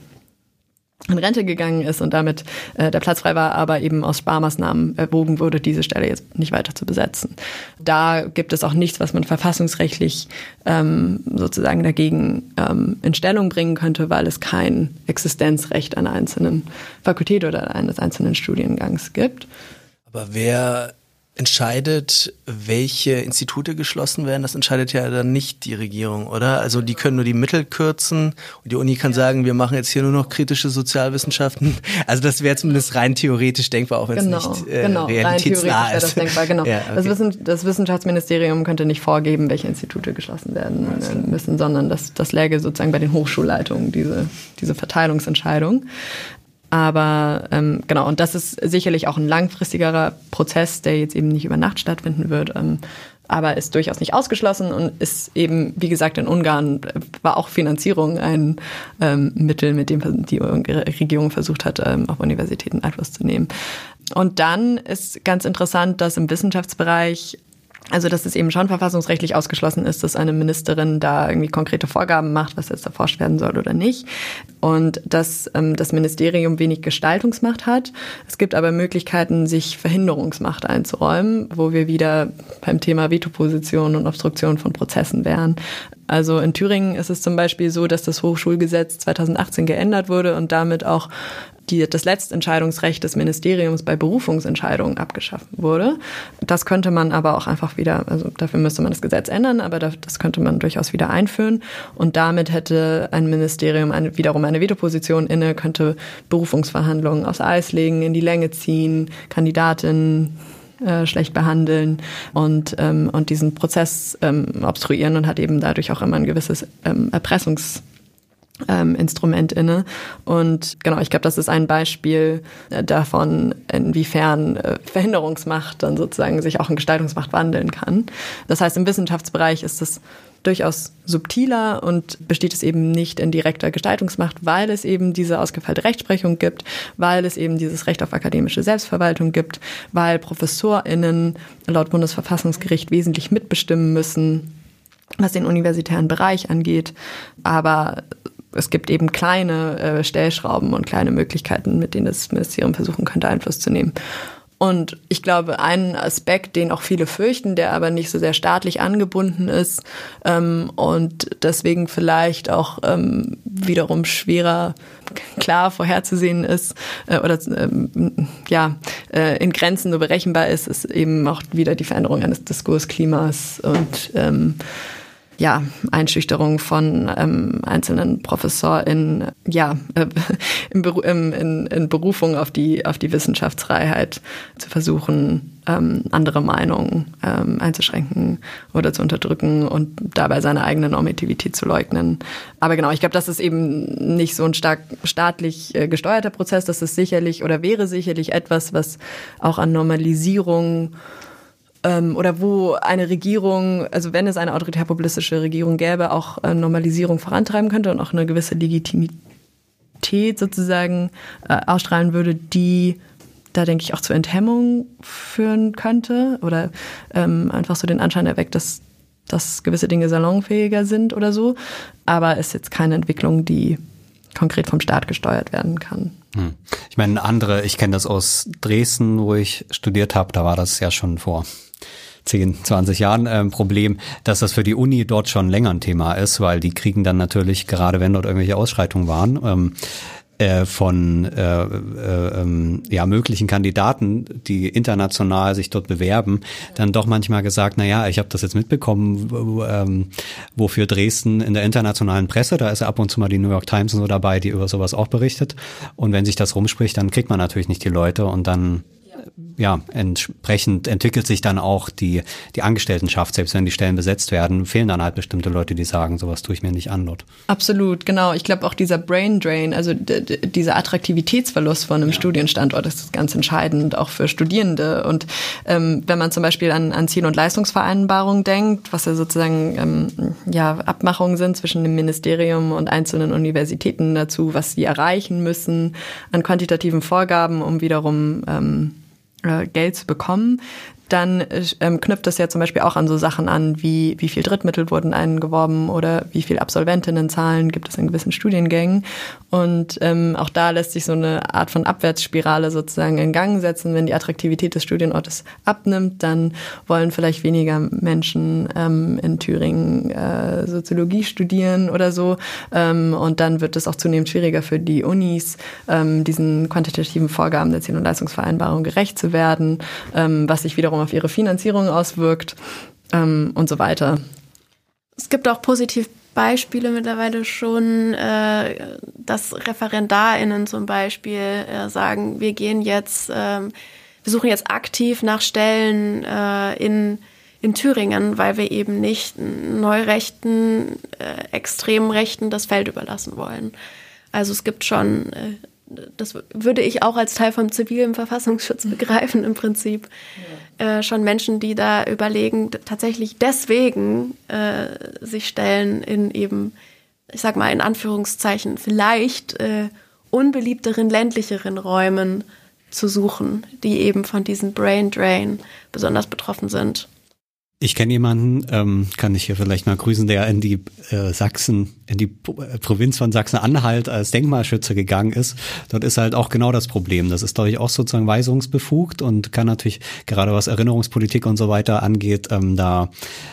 in Rente gegangen ist und damit äh, der Platz frei war, aber eben aus Sparmaßnahmen erwogen wurde, diese Stelle jetzt nicht weiter zu besetzen. Da gibt es auch nichts, was man verfassungsrechtlich ähm, sozusagen dagegen ähm, in Stellung bringen könnte, weil es kein Existenzrecht einer einzelnen Fakultät oder eines einzelnen Studiengangs gibt. Aber wer entscheidet, welche Institute geschlossen werden, das entscheidet ja dann nicht die Regierung, oder? Also die können nur die Mittel kürzen und die Uni kann sagen, wir machen jetzt hier nur noch kritische Sozialwissenschaften. Also das wäre zumindest rein theoretisch denkbar, auch wenn genau, es nicht äh, genau, realitätsnah ist. Das denkbar, genau. Ja, okay. das, Wissen, das Wissenschaftsministerium könnte nicht vorgeben, welche Institute geschlossen werden äh, müssen, sondern das, das läge sozusagen bei den Hochschulleitungen, diese, diese Verteilungsentscheidung. Aber ähm, genau, und das ist sicherlich auch ein langfristigerer Prozess, der jetzt eben nicht über Nacht stattfinden wird, ähm, aber ist durchaus nicht ausgeschlossen und ist eben, wie gesagt, in Ungarn war auch Finanzierung ein ähm, Mittel, mit dem die Regierung versucht hat, ähm, auf Universitäten Einfluss zu nehmen. Und dann ist ganz interessant, dass im Wissenschaftsbereich, also dass es eben schon verfassungsrechtlich ausgeschlossen ist, dass eine Ministerin da irgendwie konkrete Vorgaben macht, was jetzt erforscht werden soll oder nicht. Und dass ähm, das Ministerium wenig Gestaltungsmacht hat. Es gibt aber Möglichkeiten, sich Verhinderungsmacht einzuräumen, wo wir wieder beim Thema Vetoposition und Obstruktion von Prozessen wären. Also in Thüringen ist es zum Beispiel so, dass das Hochschulgesetz zweitausendachtzehn geändert wurde und damit auch die, das Letztentscheidungsrecht des Ministeriums bei Berufungsentscheidungen abgeschafft wurde. Das könnte man aber auch einfach wieder, also dafür müsste man das Gesetz ändern, aber das könnte man durchaus wieder einführen. Und damit hätte ein Ministerium eine, wiederum eine Vetoposition inne, könnte Berufungsverhandlungen aufs Eis legen, in die Länge ziehen, Kandidatinnen äh, schlecht behandeln und, ähm, und diesen Prozess ähm, obstruieren und hat eben dadurch auch immer ein gewisses ähm, Erpressungs Ähm, Instrument inne. Und genau, ich glaube, das ist ein Beispiel äh, davon, inwiefern äh, Verhinderungsmacht dann sozusagen sich auch in Gestaltungsmacht wandeln kann. Das heißt, im Wissenschaftsbereich ist es durchaus subtiler und besteht es eben nicht in direkter Gestaltungsmacht, weil es eben diese ausgefeilte Rechtsprechung gibt, weil es eben dieses Recht auf akademische Selbstverwaltung gibt, weil ProfessorInnen laut Bundesverfassungsgericht wesentlich mitbestimmen müssen, was den universitären Bereich angeht. Aber es gibt eben kleine äh, Stellschrauben und kleine Möglichkeiten, mit denen das Ministerium versuchen könnte, Einfluss zu nehmen. Und ich glaube, ein Aspekt, den auch viele fürchten, der aber nicht so sehr staatlich angebunden ist ähm, und deswegen vielleicht auch ähm, wiederum schwerer klar vorherzusehen ist äh, oder ähm, ja äh, in Grenzen nur berechenbar ist, ist eben auch wieder die Veränderung eines Diskursklimas und ähm, ja, Einschüchterung von ähm, einzelnen ProfessorInnen, ja, äh, in, Beru- in, in, in Berufung auf die, auf die Wissenschaftsfreiheit zu versuchen, ähm, andere Meinungen ähm, einzuschränken oder zu unterdrücken und dabei seine eigene Normativität zu leugnen. Aber genau, ich glaube, das ist eben nicht so ein stark staatlich äh, gesteuerter Prozess. Das ist sicherlich oder wäre sicherlich etwas, was auch an Normalisierung oder wo eine Regierung, also wenn es eine autoritär-populistische Regierung gäbe, auch Normalisierung vorantreiben könnte und auch eine gewisse Legitimität sozusagen äh, ausstrahlen würde, die da, denke ich, auch zur Enthemmung führen könnte oder ähm, einfach so den Anschein erweckt, dass, dass gewisse Dinge salonfähiger sind oder so. Aber es ist jetzt keine Entwicklung, die konkret vom Staat gesteuert werden kann. Hm. Ich meine, andere, ich kenne das aus Dresden, wo ich studiert habe, da war das ja schon vor zehn, zwanzig Jahren ein äh, Problem, dass das für die Uni dort schon länger ein Thema ist, weil die kriegen dann natürlich, gerade wenn dort irgendwelche Ausschreitungen waren, ähm, äh, von äh, äh, ähm, ja möglichen Kandidaten, die international sich dort bewerben, dann doch manchmal gesagt, na ja, ich habe das jetzt mitbekommen, w- ähm, wofür Dresden in der internationalen Presse, da ist ja ab und zu mal die New York Times und so dabei, die über sowas auch berichtet. Und wenn sich das rumspricht, dann kriegt man natürlich nicht die Leute und dann ja, entsprechend entwickelt sich dann auch die, die Angestelltenschaft, selbst wenn die Stellen besetzt werden, fehlen dann halt bestimmte Leute, die sagen, sowas tue ich mir nicht an dort. Absolut, genau. Ich glaube auch dieser Brain Drain, also d- d- dieser Attraktivitätsverlust von einem ja. Studienstandort ist ganz entscheidend, auch für Studierende. Und ähm, wenn man zum Beispiel an, an Ziel- und Leistungsvereinbarungen denkt, was ja sozusagen ähm, ja, Abmachungen sind zwischen dem Ministerium und einzelnen Universitäten dazu, was sie erreichen müssen an quantitativen Vorgaben, um wiederum ähm, Geld zu bekommen, dann ähm, knüpft das ja zum Beispiel auch an so Sachen an, wie wie viel Drittmittel wurden eingeworben oder wie viel Absolventinnenzahlen gibt es in gewissen Studiengängen. Und ähm, auch da lässt sich so eine Art von Abwärtsspirale sozusagen in Gang setzen. Wenn die Attraktivität des Studienortes abnimmt, dann wollen vielleicht weniger Menschen ähm, in Thüringen äh, Soziologie studieren oder so. Ähm, und dann wird es auch zunehmend schwieriger für die Unis, ähm, diesen quantitativen Vorgaben der Ziel- und Leistungsvereinbarung gerecht zu werden, ähm, was sich wiederum wiederum auf ihre Finanzierung auswirkt ähm, und so weiter. Es gibt auch positive Beispiele mittlerweile schon, äh, dass ReferendarInnen zum Beispiel äh, sagen, wir gehen jetzt, äh, wir suchen jetzt aktiv nach Stellen äh, in, in Thüringen, weil wir eben nicht Neurechten, äh, extremen Rechten das Feld überlassen wollen. Also es gibt schon, äh, das würde ich auch als Teil vom zivilen Verfassungsschutz begreifen im Prinzip, ja. äh, schon Menschen, die da überlegen, tatsächlich deswegen äh, sich Stellen in eben, ich sag mal in Anführungszeichen, vielleicht äh, unbeliebteren, ländlicheren Räumen zu suchen, die eben von diesem Brain Drain besonders betroffen sind. Ich kenne jemanden, ähm, kann ich hier vielleicht mal grüßen, der in die äh, Sachsen, in die Provinz von Sachsen-Anhalt als Denkmalschützer gegangen ist. Dort ist halt auch genau das Problem. Das ist, glaube ich, auch sozusagen weisungsbefugt und kann natürlich, gerade was Erinnerungspolitik und so weiter angeht, ähm, da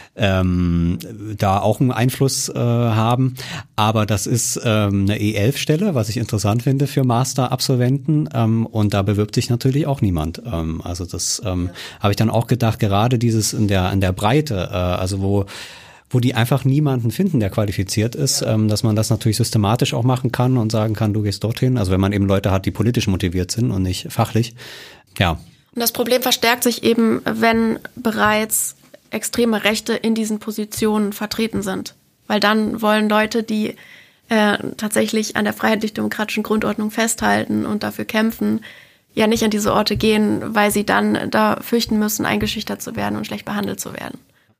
ähm, da auch einen Einfluss äh, haben. Aber das ist ähm, eine E elf Stelle, was ich interessant finde für Master-Absolventen. Ähm, und da bewirbt sich natürlich auch niemand. Ähm, also das ähm, ja. habe ich dann auch gedacht, gerade dieses in der in der Breite, äh, also wo wo die einfach niemanden finden, der qualifiziert ist, ja. ähm, dass man das natürlich systematisch auch machen kann und sagen kann, du gehst dorthin. Also wenn man eben Leute hat, die politisch motiviert sind und nicht fachlich. Ja. Und das Problem verstärkt sich eben, wenn bereits extreme Rechte in diesen Positionen vertreten sind. Weil dann wollen Leute, die äh, tatsächlich an der freiheitlich-demokratischen Grundordnung festhalten und dafür kämpfen, ja nicht an diese Orte gehen, weil sie dann da fürchten müssen, eingeschüchtert zu werden und schlecht behandelt zu werden.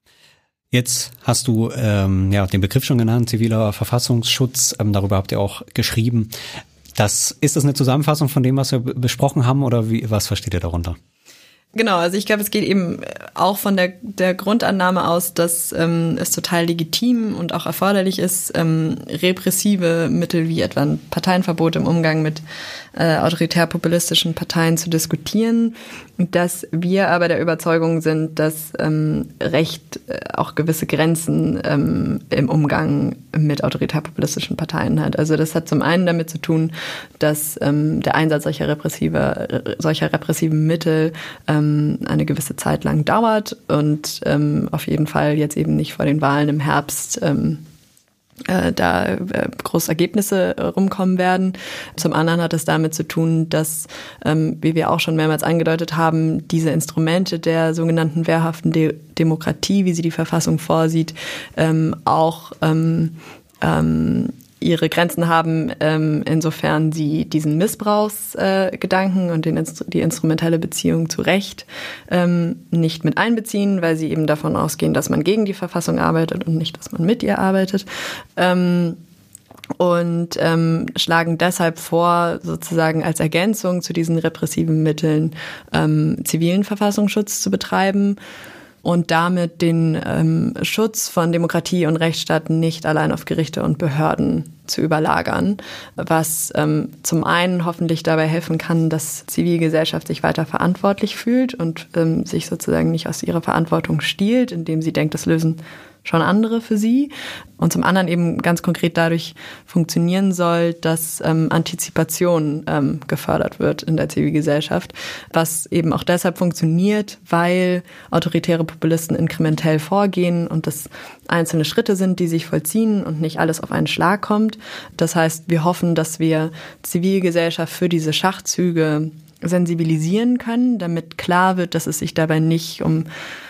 Jetzt hast du ähm, ja den Begriff schon genannt, ziviler Verfassungsschutz. Ähm, darüber habt ihr auch geschrieben. Das, ist das eine Zusammenfassung von dem, was wir b- besprochen haben, oder wie, was versteht ihr darunter? Genau, also ich glaube, es geht eben auch von der, der Grundannahme aus, dass ähm, es total legitim und auch erforderlich ist, ähm, repressive Mittel wie etwa ein Parteienverbot im Umgang mit äh, autoritär-populistischen Parteien zu diskutieren, dass wir aber der Überzeugung sind, dass ähm, Recht äh, auch gewisse Grenzen ähm, im Umgang mit autoritär-populistischen Parteien hat. Also das hat zum einen damit zu tun, dass ähm, der Einsatz solcher repressiver, solcher repressiven Mittel ähm, eine gewisse Zeit lang dauert und ähm, auf jeden Fall jetzt eben nicht vor den Wahlen im Herbst ähm, äh, da äh, große Ergebnisse äh, rumkommen werden. Zum anderen hat es damit zu tun, dass, ähm, wie wir auch schon mehrmals angedeutet haben, diese Instrumente der sogenannten wehrhaften De- Demokratie, wie sie die Verfassung vorsieht, ähm, auch ähm, ähm, ihre Grenzen haben, ähm, insofern sie diesen Missbrauchsgedanken äh, und den Instru- die instrumentelle Beziehung zu Recht ähm, nicht mit einbeziehen, weil sie eben davon ausgehen, dass man gegen die Verfassung arbeitet und nicht, dass man mit ihr arbeitet. Ähm, und ähm, schlagen deshalb vor, sozusagen als Ergänzung zu diesen repressiven Mitteln ähm, zivilen Verfassungsschutz zu betreiben und damit den ähm, Schutz von Demokratie und Rechtsstaat nicht allein auf Gerichte und Behörden zu überlagern, was ähm, zum einen hoffentlich dabei helfen kann, dass Zivilgesellschaft sich weiter verantwortlich fühlt und ähm, sich sozusagen nicht aus ihrer Verantwortung stiehlt, indem sie denkt, das lösen schon andere für sie. Und zum anderen eben ganz konkret dadurch funktionieren soll, dass ähm, Antizipation ähm, gefördert wird in der Zivilgesellschaft, was eben auch deshalb funktioniert, weil autoritäre Populisten inkrementell vorgehen und das einzelne Schritte sind, die sich vollziehen und nicht alles auf einen Schlag kommt. Das heißt, wir hoffen, dass wir Zivilgesellschaft für diese Schachzüge sensibilisieren können, damit klar wird, dass es sich dabei nicht um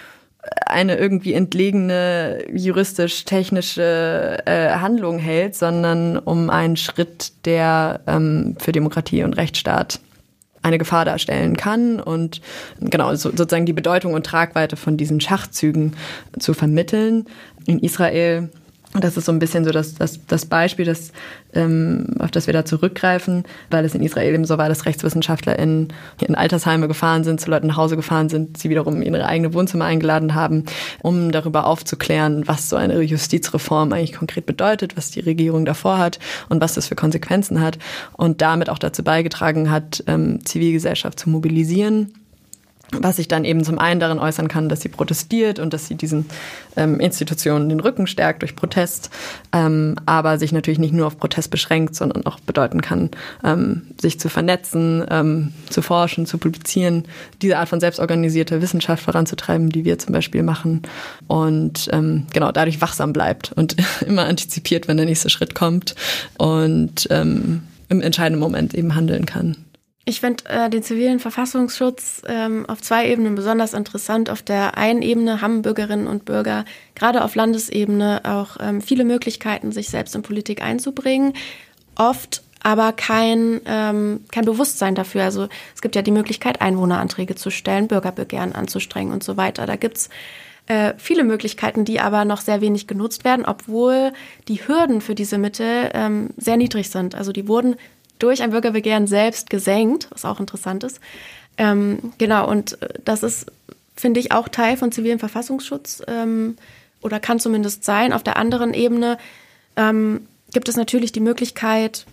eine irgendwie entlegene juristisch-technische äh, Handlung hält, sondern um einen Schritt, der ähm, für Demokratie und Rechtsstaat eine Gefahr darstellen kann und genau so, sozusagen die Bedeutung und Tragweite von diesen Schachzügen zu vermitteln. In Israel, das ist so ein bisschen so das, das, das Beispiel, das, ähm, auf das wir da zurückgreifen, weil es in Israel eben so war, dass RechtswissenschaftlerInnen in Altersheime gefahren sind, zu Leuten nach Hause gefahren sind, sie wiederum in ihre eigene Wohnzimmer eingeladen haben, um darüber aufzuklären, was so eine Justizreform eigentlich konkret bedeutet, was die Regierung davor hat und was das für Konsequenzen hat und damit auch dazu beigetragen hat, ähm, Zivilgesellschaft zu mobilisieren. was sich dann eben zum einen darin äußern kann, dass sie protestiert und dass sie diesen ähm, Institutionen den Rücken stärkt durch Protest, ähm, aber sich natürlich nicht nur auf Protest beschränkt, sondern auch bedeuten kann, ähm, sich zu vernetzen, ähm, zu forschen, zu publizieren, diese Art von selbstorganisierter Wissenschaft voranzutreiben, die wir zum Beispiel machen und ähm, genau dadurch wachsam bleibt und immer antizipiert, wenn der nächste Schritt kommt und ähm, im entscheidenden Moment eben handeln kann. Ich finde äh, den zivilen Verfassungsschutz ähm, auf zwei Ebenen besonders interessant. Auf der einen Ebene haben Bürgerinnen und Bürger gerade auf Landesebene auch ähm, viele Möglichkeiten, sich selbst in Politik einzubringen. Oft aber kein, ähm, kein Bewusstsein dafür. Also es gibt ja die Möglichkeit, Einwohneranträge zu stellen, Bürgerbegehren anzustrengen und so weiter. Da gibt's äh, viele Möglichkeiten, die aber noch sehr wenig genutzt werden, obwohl die Hürden für diese Mittel ähm, sehr niedrig sind. Also die wurden durch ein Bürgerbegehren selbst gesenkt, was auch interessant ist. Ähm, genau, und das ist, finde ich, auch Teil von zivilem Verfassungsschutz ähm, oder kann zumindest sein. Auf der anderen Ebene ähm, gibt es natürlich die Möglichkeit,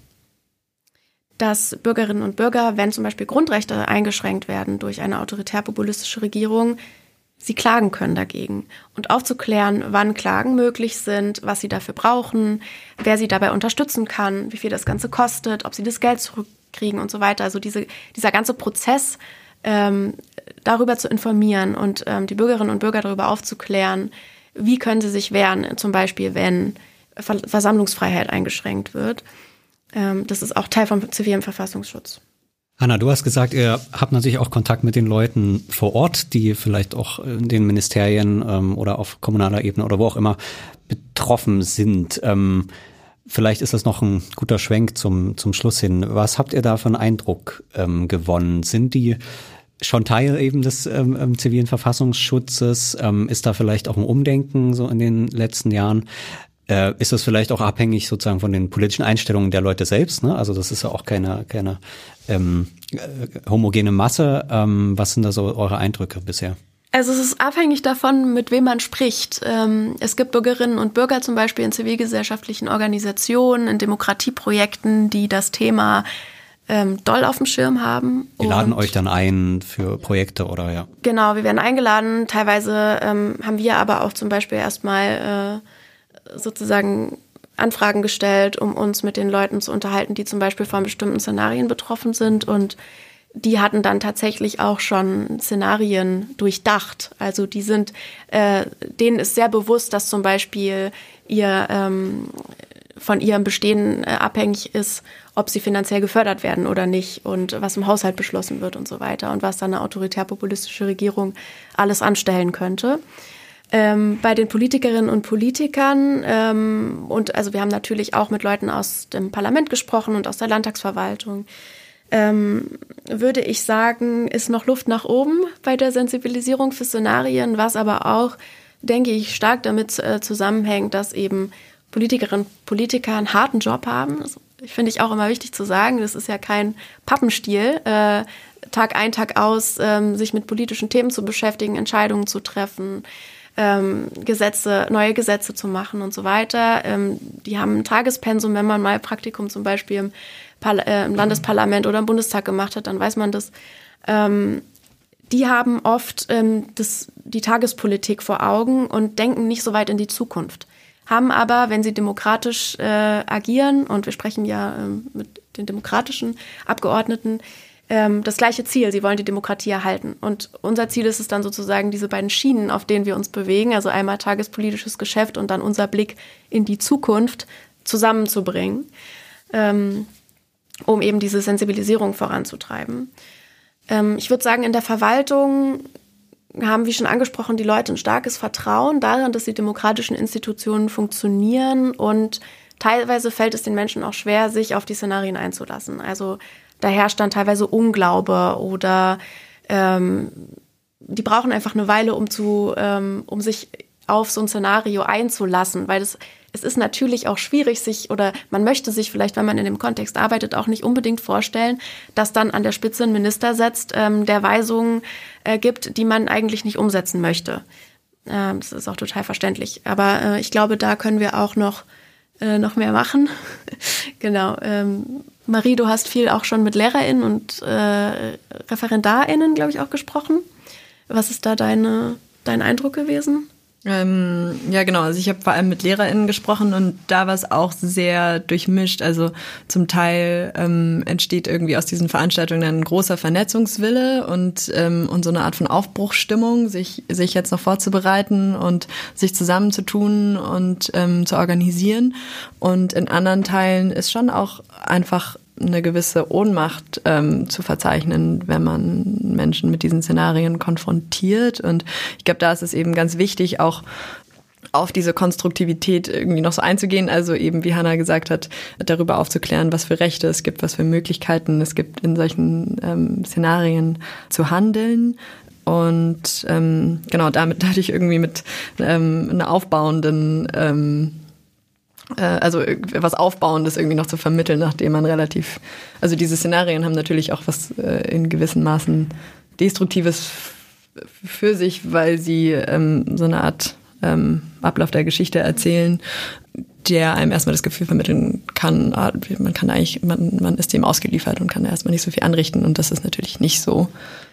dass Bürgerinnen und Bürger, wenn zum Beispiel Grundrechte eingeschränkt werden durch eine autoritär-populistische Regierung, sie klagen können dagegen und aufzuklären, wann Klagen möglich sind, was sie dafür brauchen, wer sie dabei unterstützen kann, wie viel das Ganze kostet, ob sie das Geld zurückkriegen und so weiter. Also diese, dieser ganze Prozess, ähm, darüber zu informieren und ähm, die Bürgerinnen und Bürger darüber aufzuklären, wie können sie sich wehren, zum Beispiel wenn Ver- Versammlungsfreiheit eingeschränkt wird. Ähm, das ist auch Teil vom zivilen Verfassungsschutz. Hanna, du hast gesagt, ihr habt natürlich auch Kontakt mit den Leuten vor Ort, die vielleicht auch in den Ministerien ähm, oder auf kommunaler Ebene oder wo auch immer betroffen sind. Ähm, vielleicht ist das noch ein guter Schwenk zum, zum Schluss hin. Was habt ihr da für einen Eindruck ähm, gewonnen? Sind die schon Teil eben des ähm, zivilen Verfassungsschutzes? Ähm, ist da vielleicht auch ein Umdenken so in den letzten Jahren? Äh, ist das vielleicht auch abhängig sozusagen von den politischen Einstellungen der Leute selbst? Ne? Also das ist ja auch keine, keine ähm, äh, homogene Masse. Ähm, was sind da so eure Eindrücke bisher? Also es ist abhängig davon, mit wem man spricht. Ähm, es gibt Bürgerinnen und Bürger zum Beispiel in zivilgesellschaftlichen Organisationen, in Demokratieprojekten, die das Thema ähm, doll auf dem Schirm haben. Die laden euch dann ein für Projekte oder ja? Genau, wir werden eingeladen. Teilweise ähm, haben wir aber auch zum Beispiel erstmal äh, sozusagen Anfragen gestellt, um uns mit den Leuten zu unterhalten, die zum Beispiel von bestimmten Szenarien betroffen sind. Und die hatten dann tatsächlich auch schon Szenarien durchdacht. Also die sind, äh, denen ist sehr bewusst, dass zum Beispiel ihr ähm, von ihrem Bestehen äh, abhängig ist, ob sie finanziell gefördert werden oder nicht und was im Haushalt beschlossen wird und so weiter und was dann eine autoritär-populistische Regierung alles anstellen könnte. Ähm, bei den Politikerinnen und Politikern ähm, und also wir haben natürlich auch mit Leuten aus dem Parlament gesprochen und aus der Landtagsverwaltung, ähm, würde ich sagen, ist noch Luft nach oben bei der Sensibilisierung für Szenarien, was aber auch, denke ich, stark damit äh, zusammenhängt, dass eben Politikerinnen und Politiker einen harten Job haben. Das finde ich auch immer wichtig zu sagen, das ist ja kein Pappenstiel, äh, Tag ein, Tag aus, ähm, sich mit politischen Themen zu beschäftigen, Entscheidungen zu treffen, Ähm, Gesetze, neue Gesetze zu machen und so weiter. Ähm, die haben ein Tagespensum, wenn man mal Praktikum zum Beispiel im, Parla- äh, im Landesparlament oder im Bundestag gemacht hat, dann weiß man das. Ähm, die haben oft ähm, das, die Tagespolitik vor Augen und denken nicht so weit in die Zukunft. Haben aber, wenn sie demokratisch äh, agieren, und wir sprechen ja ähm, mit den demokratischen Abgeordneten, das gleiche Ziel, sie wollen die Demokratie erhalten. Und unser Ziel ist es dann sozusagen, diese beiden Schienen, auf denen wir uns bewegen, also einmal tagespolitisches Geschäft und dann unser Blick in die Zukunft, zusammenzubringen, ähm, um eben diese Sensibilisierung voranzutreiben. Ähm, ich würde sagen, in der Verwaltung haben, wie schon angesprochen, die Leute ein starkes Vertrauen darin, dass die demokratischen Institutionen funktionieren und teilweise fällt es den Menschen auch schwer, sich auf die Szenarien einzulassen. Also da herrscht dann teilweise Unglaube oder ähm, die brauchen einfach eine Weile, um zu, ähm, um sich auf so ein Szenario einzulassen, weil es, es ist natürlich auch schwierig, sich oder man möchte sich vielleicht, wenn man in dem Kontext arbeitet, auch nicht unbedingt vorstellen, dass dann an der Spitze ein Minister setzt, ähm, der Weisungen äh, gibt, die man eigentlich nicht umsetzen möchte. Ähm, das ist auch total verständlich. Aber äh, ich glaube, da können wir auch noch äh, noch mehr machen. Genau. Ähm, Marie, du hast viel auch schon mit LehrerInnen und äh, ReferendarInnen, glaube ich, auch gesprochen. Was ist da deine, dein Eindruck gewesen? Ähm, ja, genau. Also ich habe vor allem mit LehrerInnen gesprochen und da war es auch sehr durchmischt. Also zum Teil ähm, entsteht irgendwie aus diesen Veranstaltungen ein großer Vernetzungswille und, ähm, und so eine Art von Aufbruchsstimmung, sich, sich jetzt noch vorzubereiten und sich zusammenzutun und ähm, zu organisieren. Und in anderen Teilen ist schon auch einfach eine gewisse Ohnmacht ähm, zu verzeichnen, wenn man Menschen mit diesen Szenarien konfrontiert. Und ich glaube, da ist es eben ganz wichtig, auch auf diese Konstruktivität irgendwie noch so einzugehen. Also eben, wie Hannah gesagt hat, darüber aufzuklären, was für Rechte es gibt, was für Möglichkeiten es gibt, in solchen ähm, Szenarien zu handeln. Und ähm, genau, damit hatte ich irgendwie mit ähm, einer aufbauenden ähm, also was Aufbauendes irgendwie noch zu vermitteln, nachdem man relativ, also diese Szenarien haben natürlich auch was äh, in gewissen Maßen Destruktives für sich, weil sie ähm, so eine Art ähm, Ablauf der Geschichte erzählen, der einem erstmal das Gefühl vermitteln kann, man kann eigentlich, man, man ist dem ausgeliefert und kann da erstmal nicht so viel anrichten und das ist natürlich nicht so.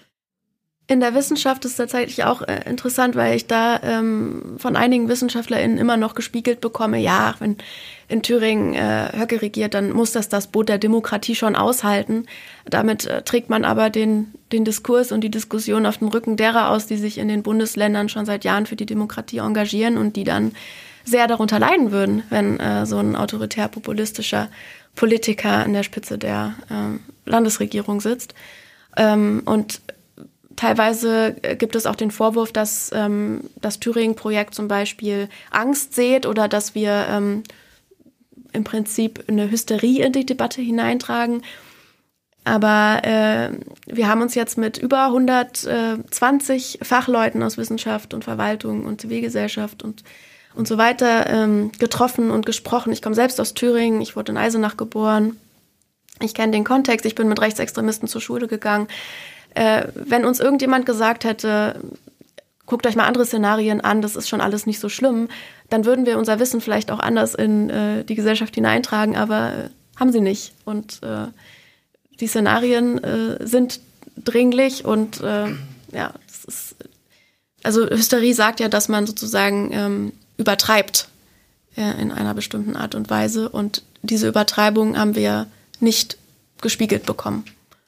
In der Wissenschaft ist es tatsächlich auch äh, interessant, weil ich da ähm, von einigen WissenschaftlerInnen immer noch gespiegelt bekomme, ja, wenn in Thüringen äh, Höcke regiert, dann muss das das Boot der Demokratie schon aushalten. Damit äh, trägt man aber den, den Diskurs und die Diskussion auf dem Rücken derer aus, die sich in den Bundesländern schon seit Jahren für die Demokratie engagieren und die dann sehr darunter leiden würden, wenn äh, so ein autoritär-populistischer Politiker an der Spitze der äh, Landesregierung sitzt. Ähm, und Teilweise gibt es auch den Vorwurf, dass ähm, das Thüringen-Projekt zum Beispiel Angst sät oder dass wir ähm, im Prinzip eine Hysterie in die Debatte hineintragen. Aber äh, wir haben uns jetzt mit über hundertzwanzig Fachleuten aus Wissenschaft und Verwaltung und Zivilgesellschaft und, und so weiter ähm, getroffen und gesprochen. Ich komme selbst aus Thüringen, ich wurde in Eisenach geboren. Ich kenne den Kontext, ich bin mit Rechtsextremisten zur Schule gegangen. Äh, wenn uns irgendjemand gesagt hätte, guckt euch mal andere Szenarien an, das ist schon alles nicht so schlimm, dann würden wir unser Wissen vielleicht auch anders in äh, die Gesellschaft hineintragen, aber äh, haben sie nicht. Und äh, die Szenarien äh, sind dringlich und äh, ja, das ist, also Hysterie sagt ja, dass man sozusagen ähm, übertreibt äh, in einer bestimmten Art und Weise und diese Übertreibung haben wir nicht gespiegelt bekommen.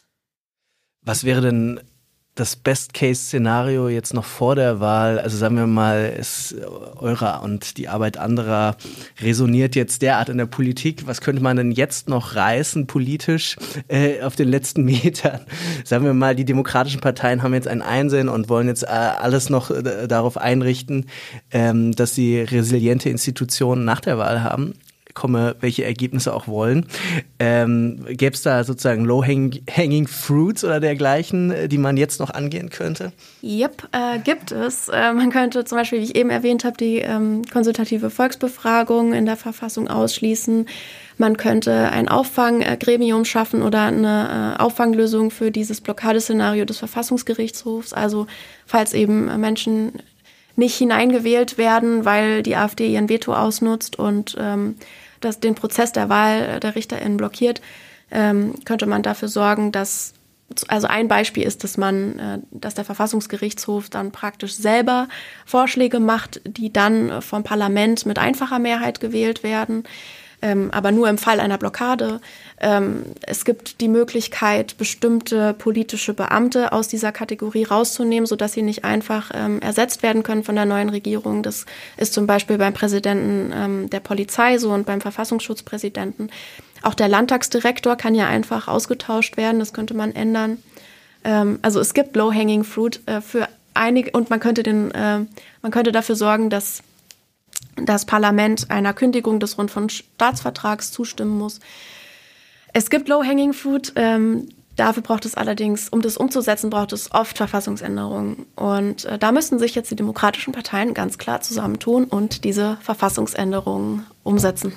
Was wäre denn das Best-Case-Szenario jetzt noch vor der Wahl? Also sagen wir mal, es eurer und die Arbeit anderer resoniert jetzt derart in der Politik. Was könnte man denn jetzt noch reißen politisch äh, auf den letzten Metern? Sagen wir mal, die demokratischen Parteien haben jetzt ein Einsehen und wollen jetzt äh, alles noch äh, darauf einrichten, ähm, dass sie resiliente Institutionen nach der Wahl haben. Komme, welche Ergebnisse auch wollen. Ähm, gäbe es da sozusagen low-hanging fruits oder dergleichen, die man jetzt noch angehen könnte? Yep, äh, gibt es. Äh, man könnte zum Beispiel, wie ich eben erwähnt habe, die ähm, konsultative Volksbefragung in der Verfassung ausschließen. Man könnte ein Auffanggremium schaffen oder eine äh, Auffanglösung für dieses Blockadeszenario des Verfassungsgerichtshofs. Also falls eben äh, Menschen nicht hineingewählt werden, weil die AfD ihren Veto ausnutzt und ähm, das, den Prozess der Wahl der RichterInnen blockiert, ähm, könnte man dafür sorgen, dass, also ein Beispiel ist, dass man, äh, dass der Verfassungsgerichtshof dann praktisch selber Vorschläge macht, die dann vom Parlament mit einfacher Mehrheit gewählt werden. Ähm, aber nur im Fall einer Blockade. Ähm, es gibt die Möglichkeit, bestimmte politische Beamte aus dieser Kategorie rauszunehmen, sodass sie nicht einfach ähm, ersetzt werden können von der neuen Regierung. Das ist zum Beispiel beim Präsidenten ähm, der Polizei so und beim Verfassungsschutzpräsidenten. Auch der Landtagsdirektor kann ja einfach ausgetauscht werden, das könnte man ändern. Ähm, also es gibt low-hanging fruit äh, für einige und man könnte, den, äh, man könnte dafür sorgen, dass das Parlament einer Kündigung des Rundfunkstaatsvertrags zustimmen muss. Es gibt low-hanging fruit. Ähm, dafür braucht es allerdings, um das umzusetzen, braucht es oft Verfassungsänderungen. Und äh, da müssten sich jetzt die demokratischen Parteien ganz klar zusammentun und diese Verfassungsänderungen umsetzen.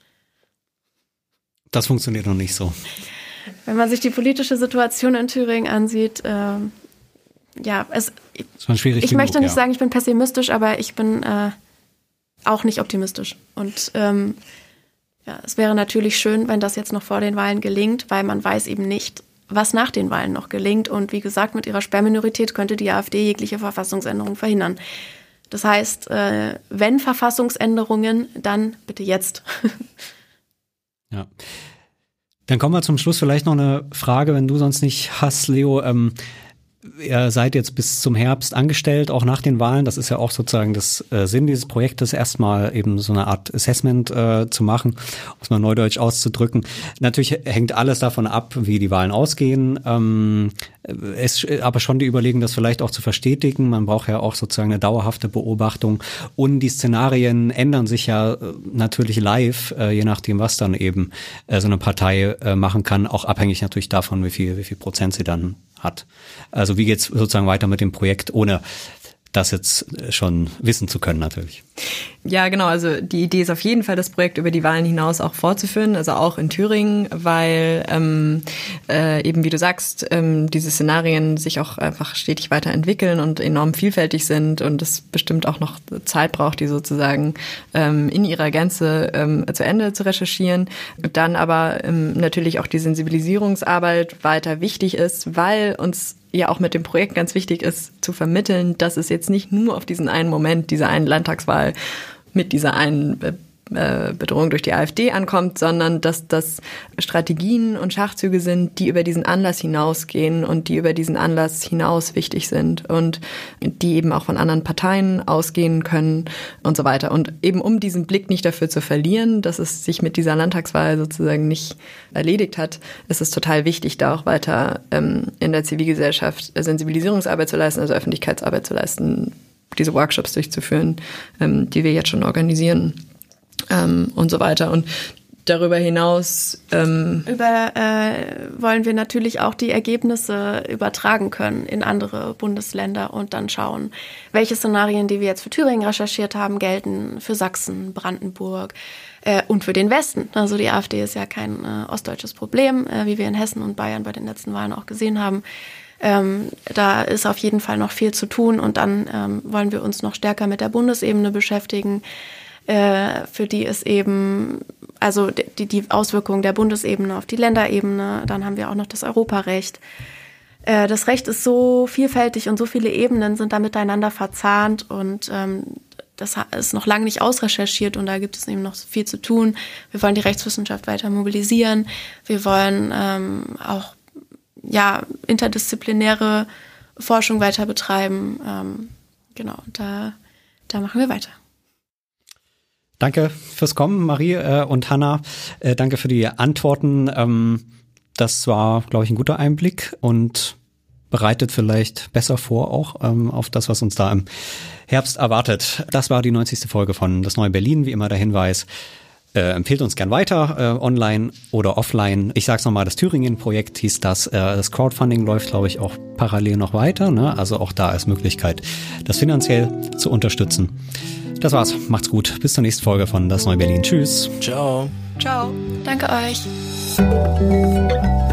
Das funktioniert noch nicht so. Wenn man sich die politische Situation in Thüringen ansieht, äh, ja, es, das war schwierig ich genug, möchte nicht ja. sagen, ich bin pessimistisch, aber ich bin äh, auch nicht optimistisch. Und ähm, ja, es wäre natürlich schön, wenn das jetzt noch vor den Wahlen gelingt, weil man weiß eben nicht, was nach den Wahlen noch gelingt. Und wie gesagt, mit ihrer Sperrminorität könnte die AfD jegliche Verfassungsänderung verhindern. Das heißt, äh, wenn Verfassungsänderungen, dann bitte jetzt. Ja. Dann kommen wir zum Schluss vielleicht noch eine Frage, wenn du sonst nicht hast, Leo. Ähm, ihr seid jetzt bis zum Herbst angestellt, auch nach den Wahlen. Das ist ja auch sozusagen das äh, Sinn dieses Projektes, erstmal eben so eine Art Assessment äh, zu machen, um es mal neudeutsch auszudrücken. Natürlich hängt alles davon ab, wie die Wahlen ausgehen. Ähm, es aber schon die Überlegung, das vielleicht auch zu verstetigen. Man braucht ja auch sozusagen eine dauerhafte Beobachtung. Und die Szenarien ändern sich ja natürlich live, äh, je nachdem, was dann eben äh, so eine Partei äh, machen kann, auch abhängig natürlich davon, wie viel, wie viel Prozent sie dann hat. Also wie geht's sozusagen weiter mit dem Projekt, ohne das jetzt schon wissen zu können natürlich. Ja, genau. Also die Idee ist auf jeden Fall, das Projekt über die Wahlen hinaus auch fortzuführen, also auch in Thüringen, weil ähm, äh, eben, wie du sagst, ähm, diese Szenarien sich auch einfach stetig weiterentwickeln und enorm vielfältig sind und es bestimmt auch noch Zeit braucht, die sozusagen ähm, in ihrer Gänze ähm, zu Ende zu recherchieren. Dann aber ähm, natürlich auch die Sensibilisierungsarbeit weiter wichtig ist, weil uns ja auch mit dem Projekt ganz wichtig ist, zu vermitteln, dass es jetzt nicht nur auf diesen einen Moment, diese einen Landtagswahl mit dieser einen Bedrohung durch die AfD ankommt, sondern dass das Strategien und Schachzüge sind, die über diesen Anlass hinausgehen und die über diesen Anlass hinaus wichtig sind und die eben auch von anderen Parteien ausgehen können und so weiter. Und eben um diesen Blick nicht dafür zu verlieren, dass es sich mit dieser Landtagswahl sozusagen nicht erledigt hat, ist es total wichtig, da auch weiter ähm, in der Zivilgesellschaft Sensibilisierungsarbeit zu leisten, also Öffentlichkeitsarbeit zu leisten, diese Workshops durchzuführen, ähm, die wir jetzt schon organisieren. Ähm, und so weiter. Und darüber hinaus ähm über äh, wollen wir natürlich auch die Ergebnisse übertragen können in andere Bundesländer und dann schauen, welche Szenarien, die wir jetzt für Thüringen recherchiert haben, gelten für Sachsen, Brandenburg äh, und für den Westen. Also die AfD ist ja kein äh, ostdeutsches Problem, äh, wie wir in Hessen und Bayern bei den letzten Wahlen auch gesehen haben. Ähm, da ist auf jeden Fall noch viel zu tun und dann ähm, wollen wir uns noch stärker mit der Bundesebene beschäftigen, für die es eben, also die, die Auswirkungen der Bundesebene auf die Länderebene, dann haben wir auch noch das Europarecht. Das Recht ist so vielfältig und so viele Ebenen sind da miteinander verzahnt und ähm, das ist noch lange nicht ausrecherchiert und da gibt es eben noch viel zu tun. Wir wollen die Rechtswissenschaft weiter mobilisieren. Wir wollen ähm, auch ja, interdisziplinäre Forschung weiter betreiben. Ähm, genau, da, da machen wir weiter. Danke fürs Kommen, Marie äh, und Hanna. Äh, danke für die Antworten. Ähm, das war, glaube ich, ein guter Einblick und bereitet vielleicht besser vor auch ähm, auf das, was uns da im Herbst erwartet. Das war die neunzigste Folge von Das Neue Berlin. Wie immer der Hinweis, äh, empfehlt uns gern weiter, äh, online oder offline. Ich sag's nochmal, das Thüringen-Projekt hieß das. Äh, das Crowdfunding läuft, glaube ich, auch parallel noch weiter. Ne? Also auch da ist Möglichkeit, das finanziell zu unterstützen. Das war's. Macht's gut. Bis zur nächsten Folge von Das Neue Berlin. Tschüss. Ciao. Ciao. Danke euch.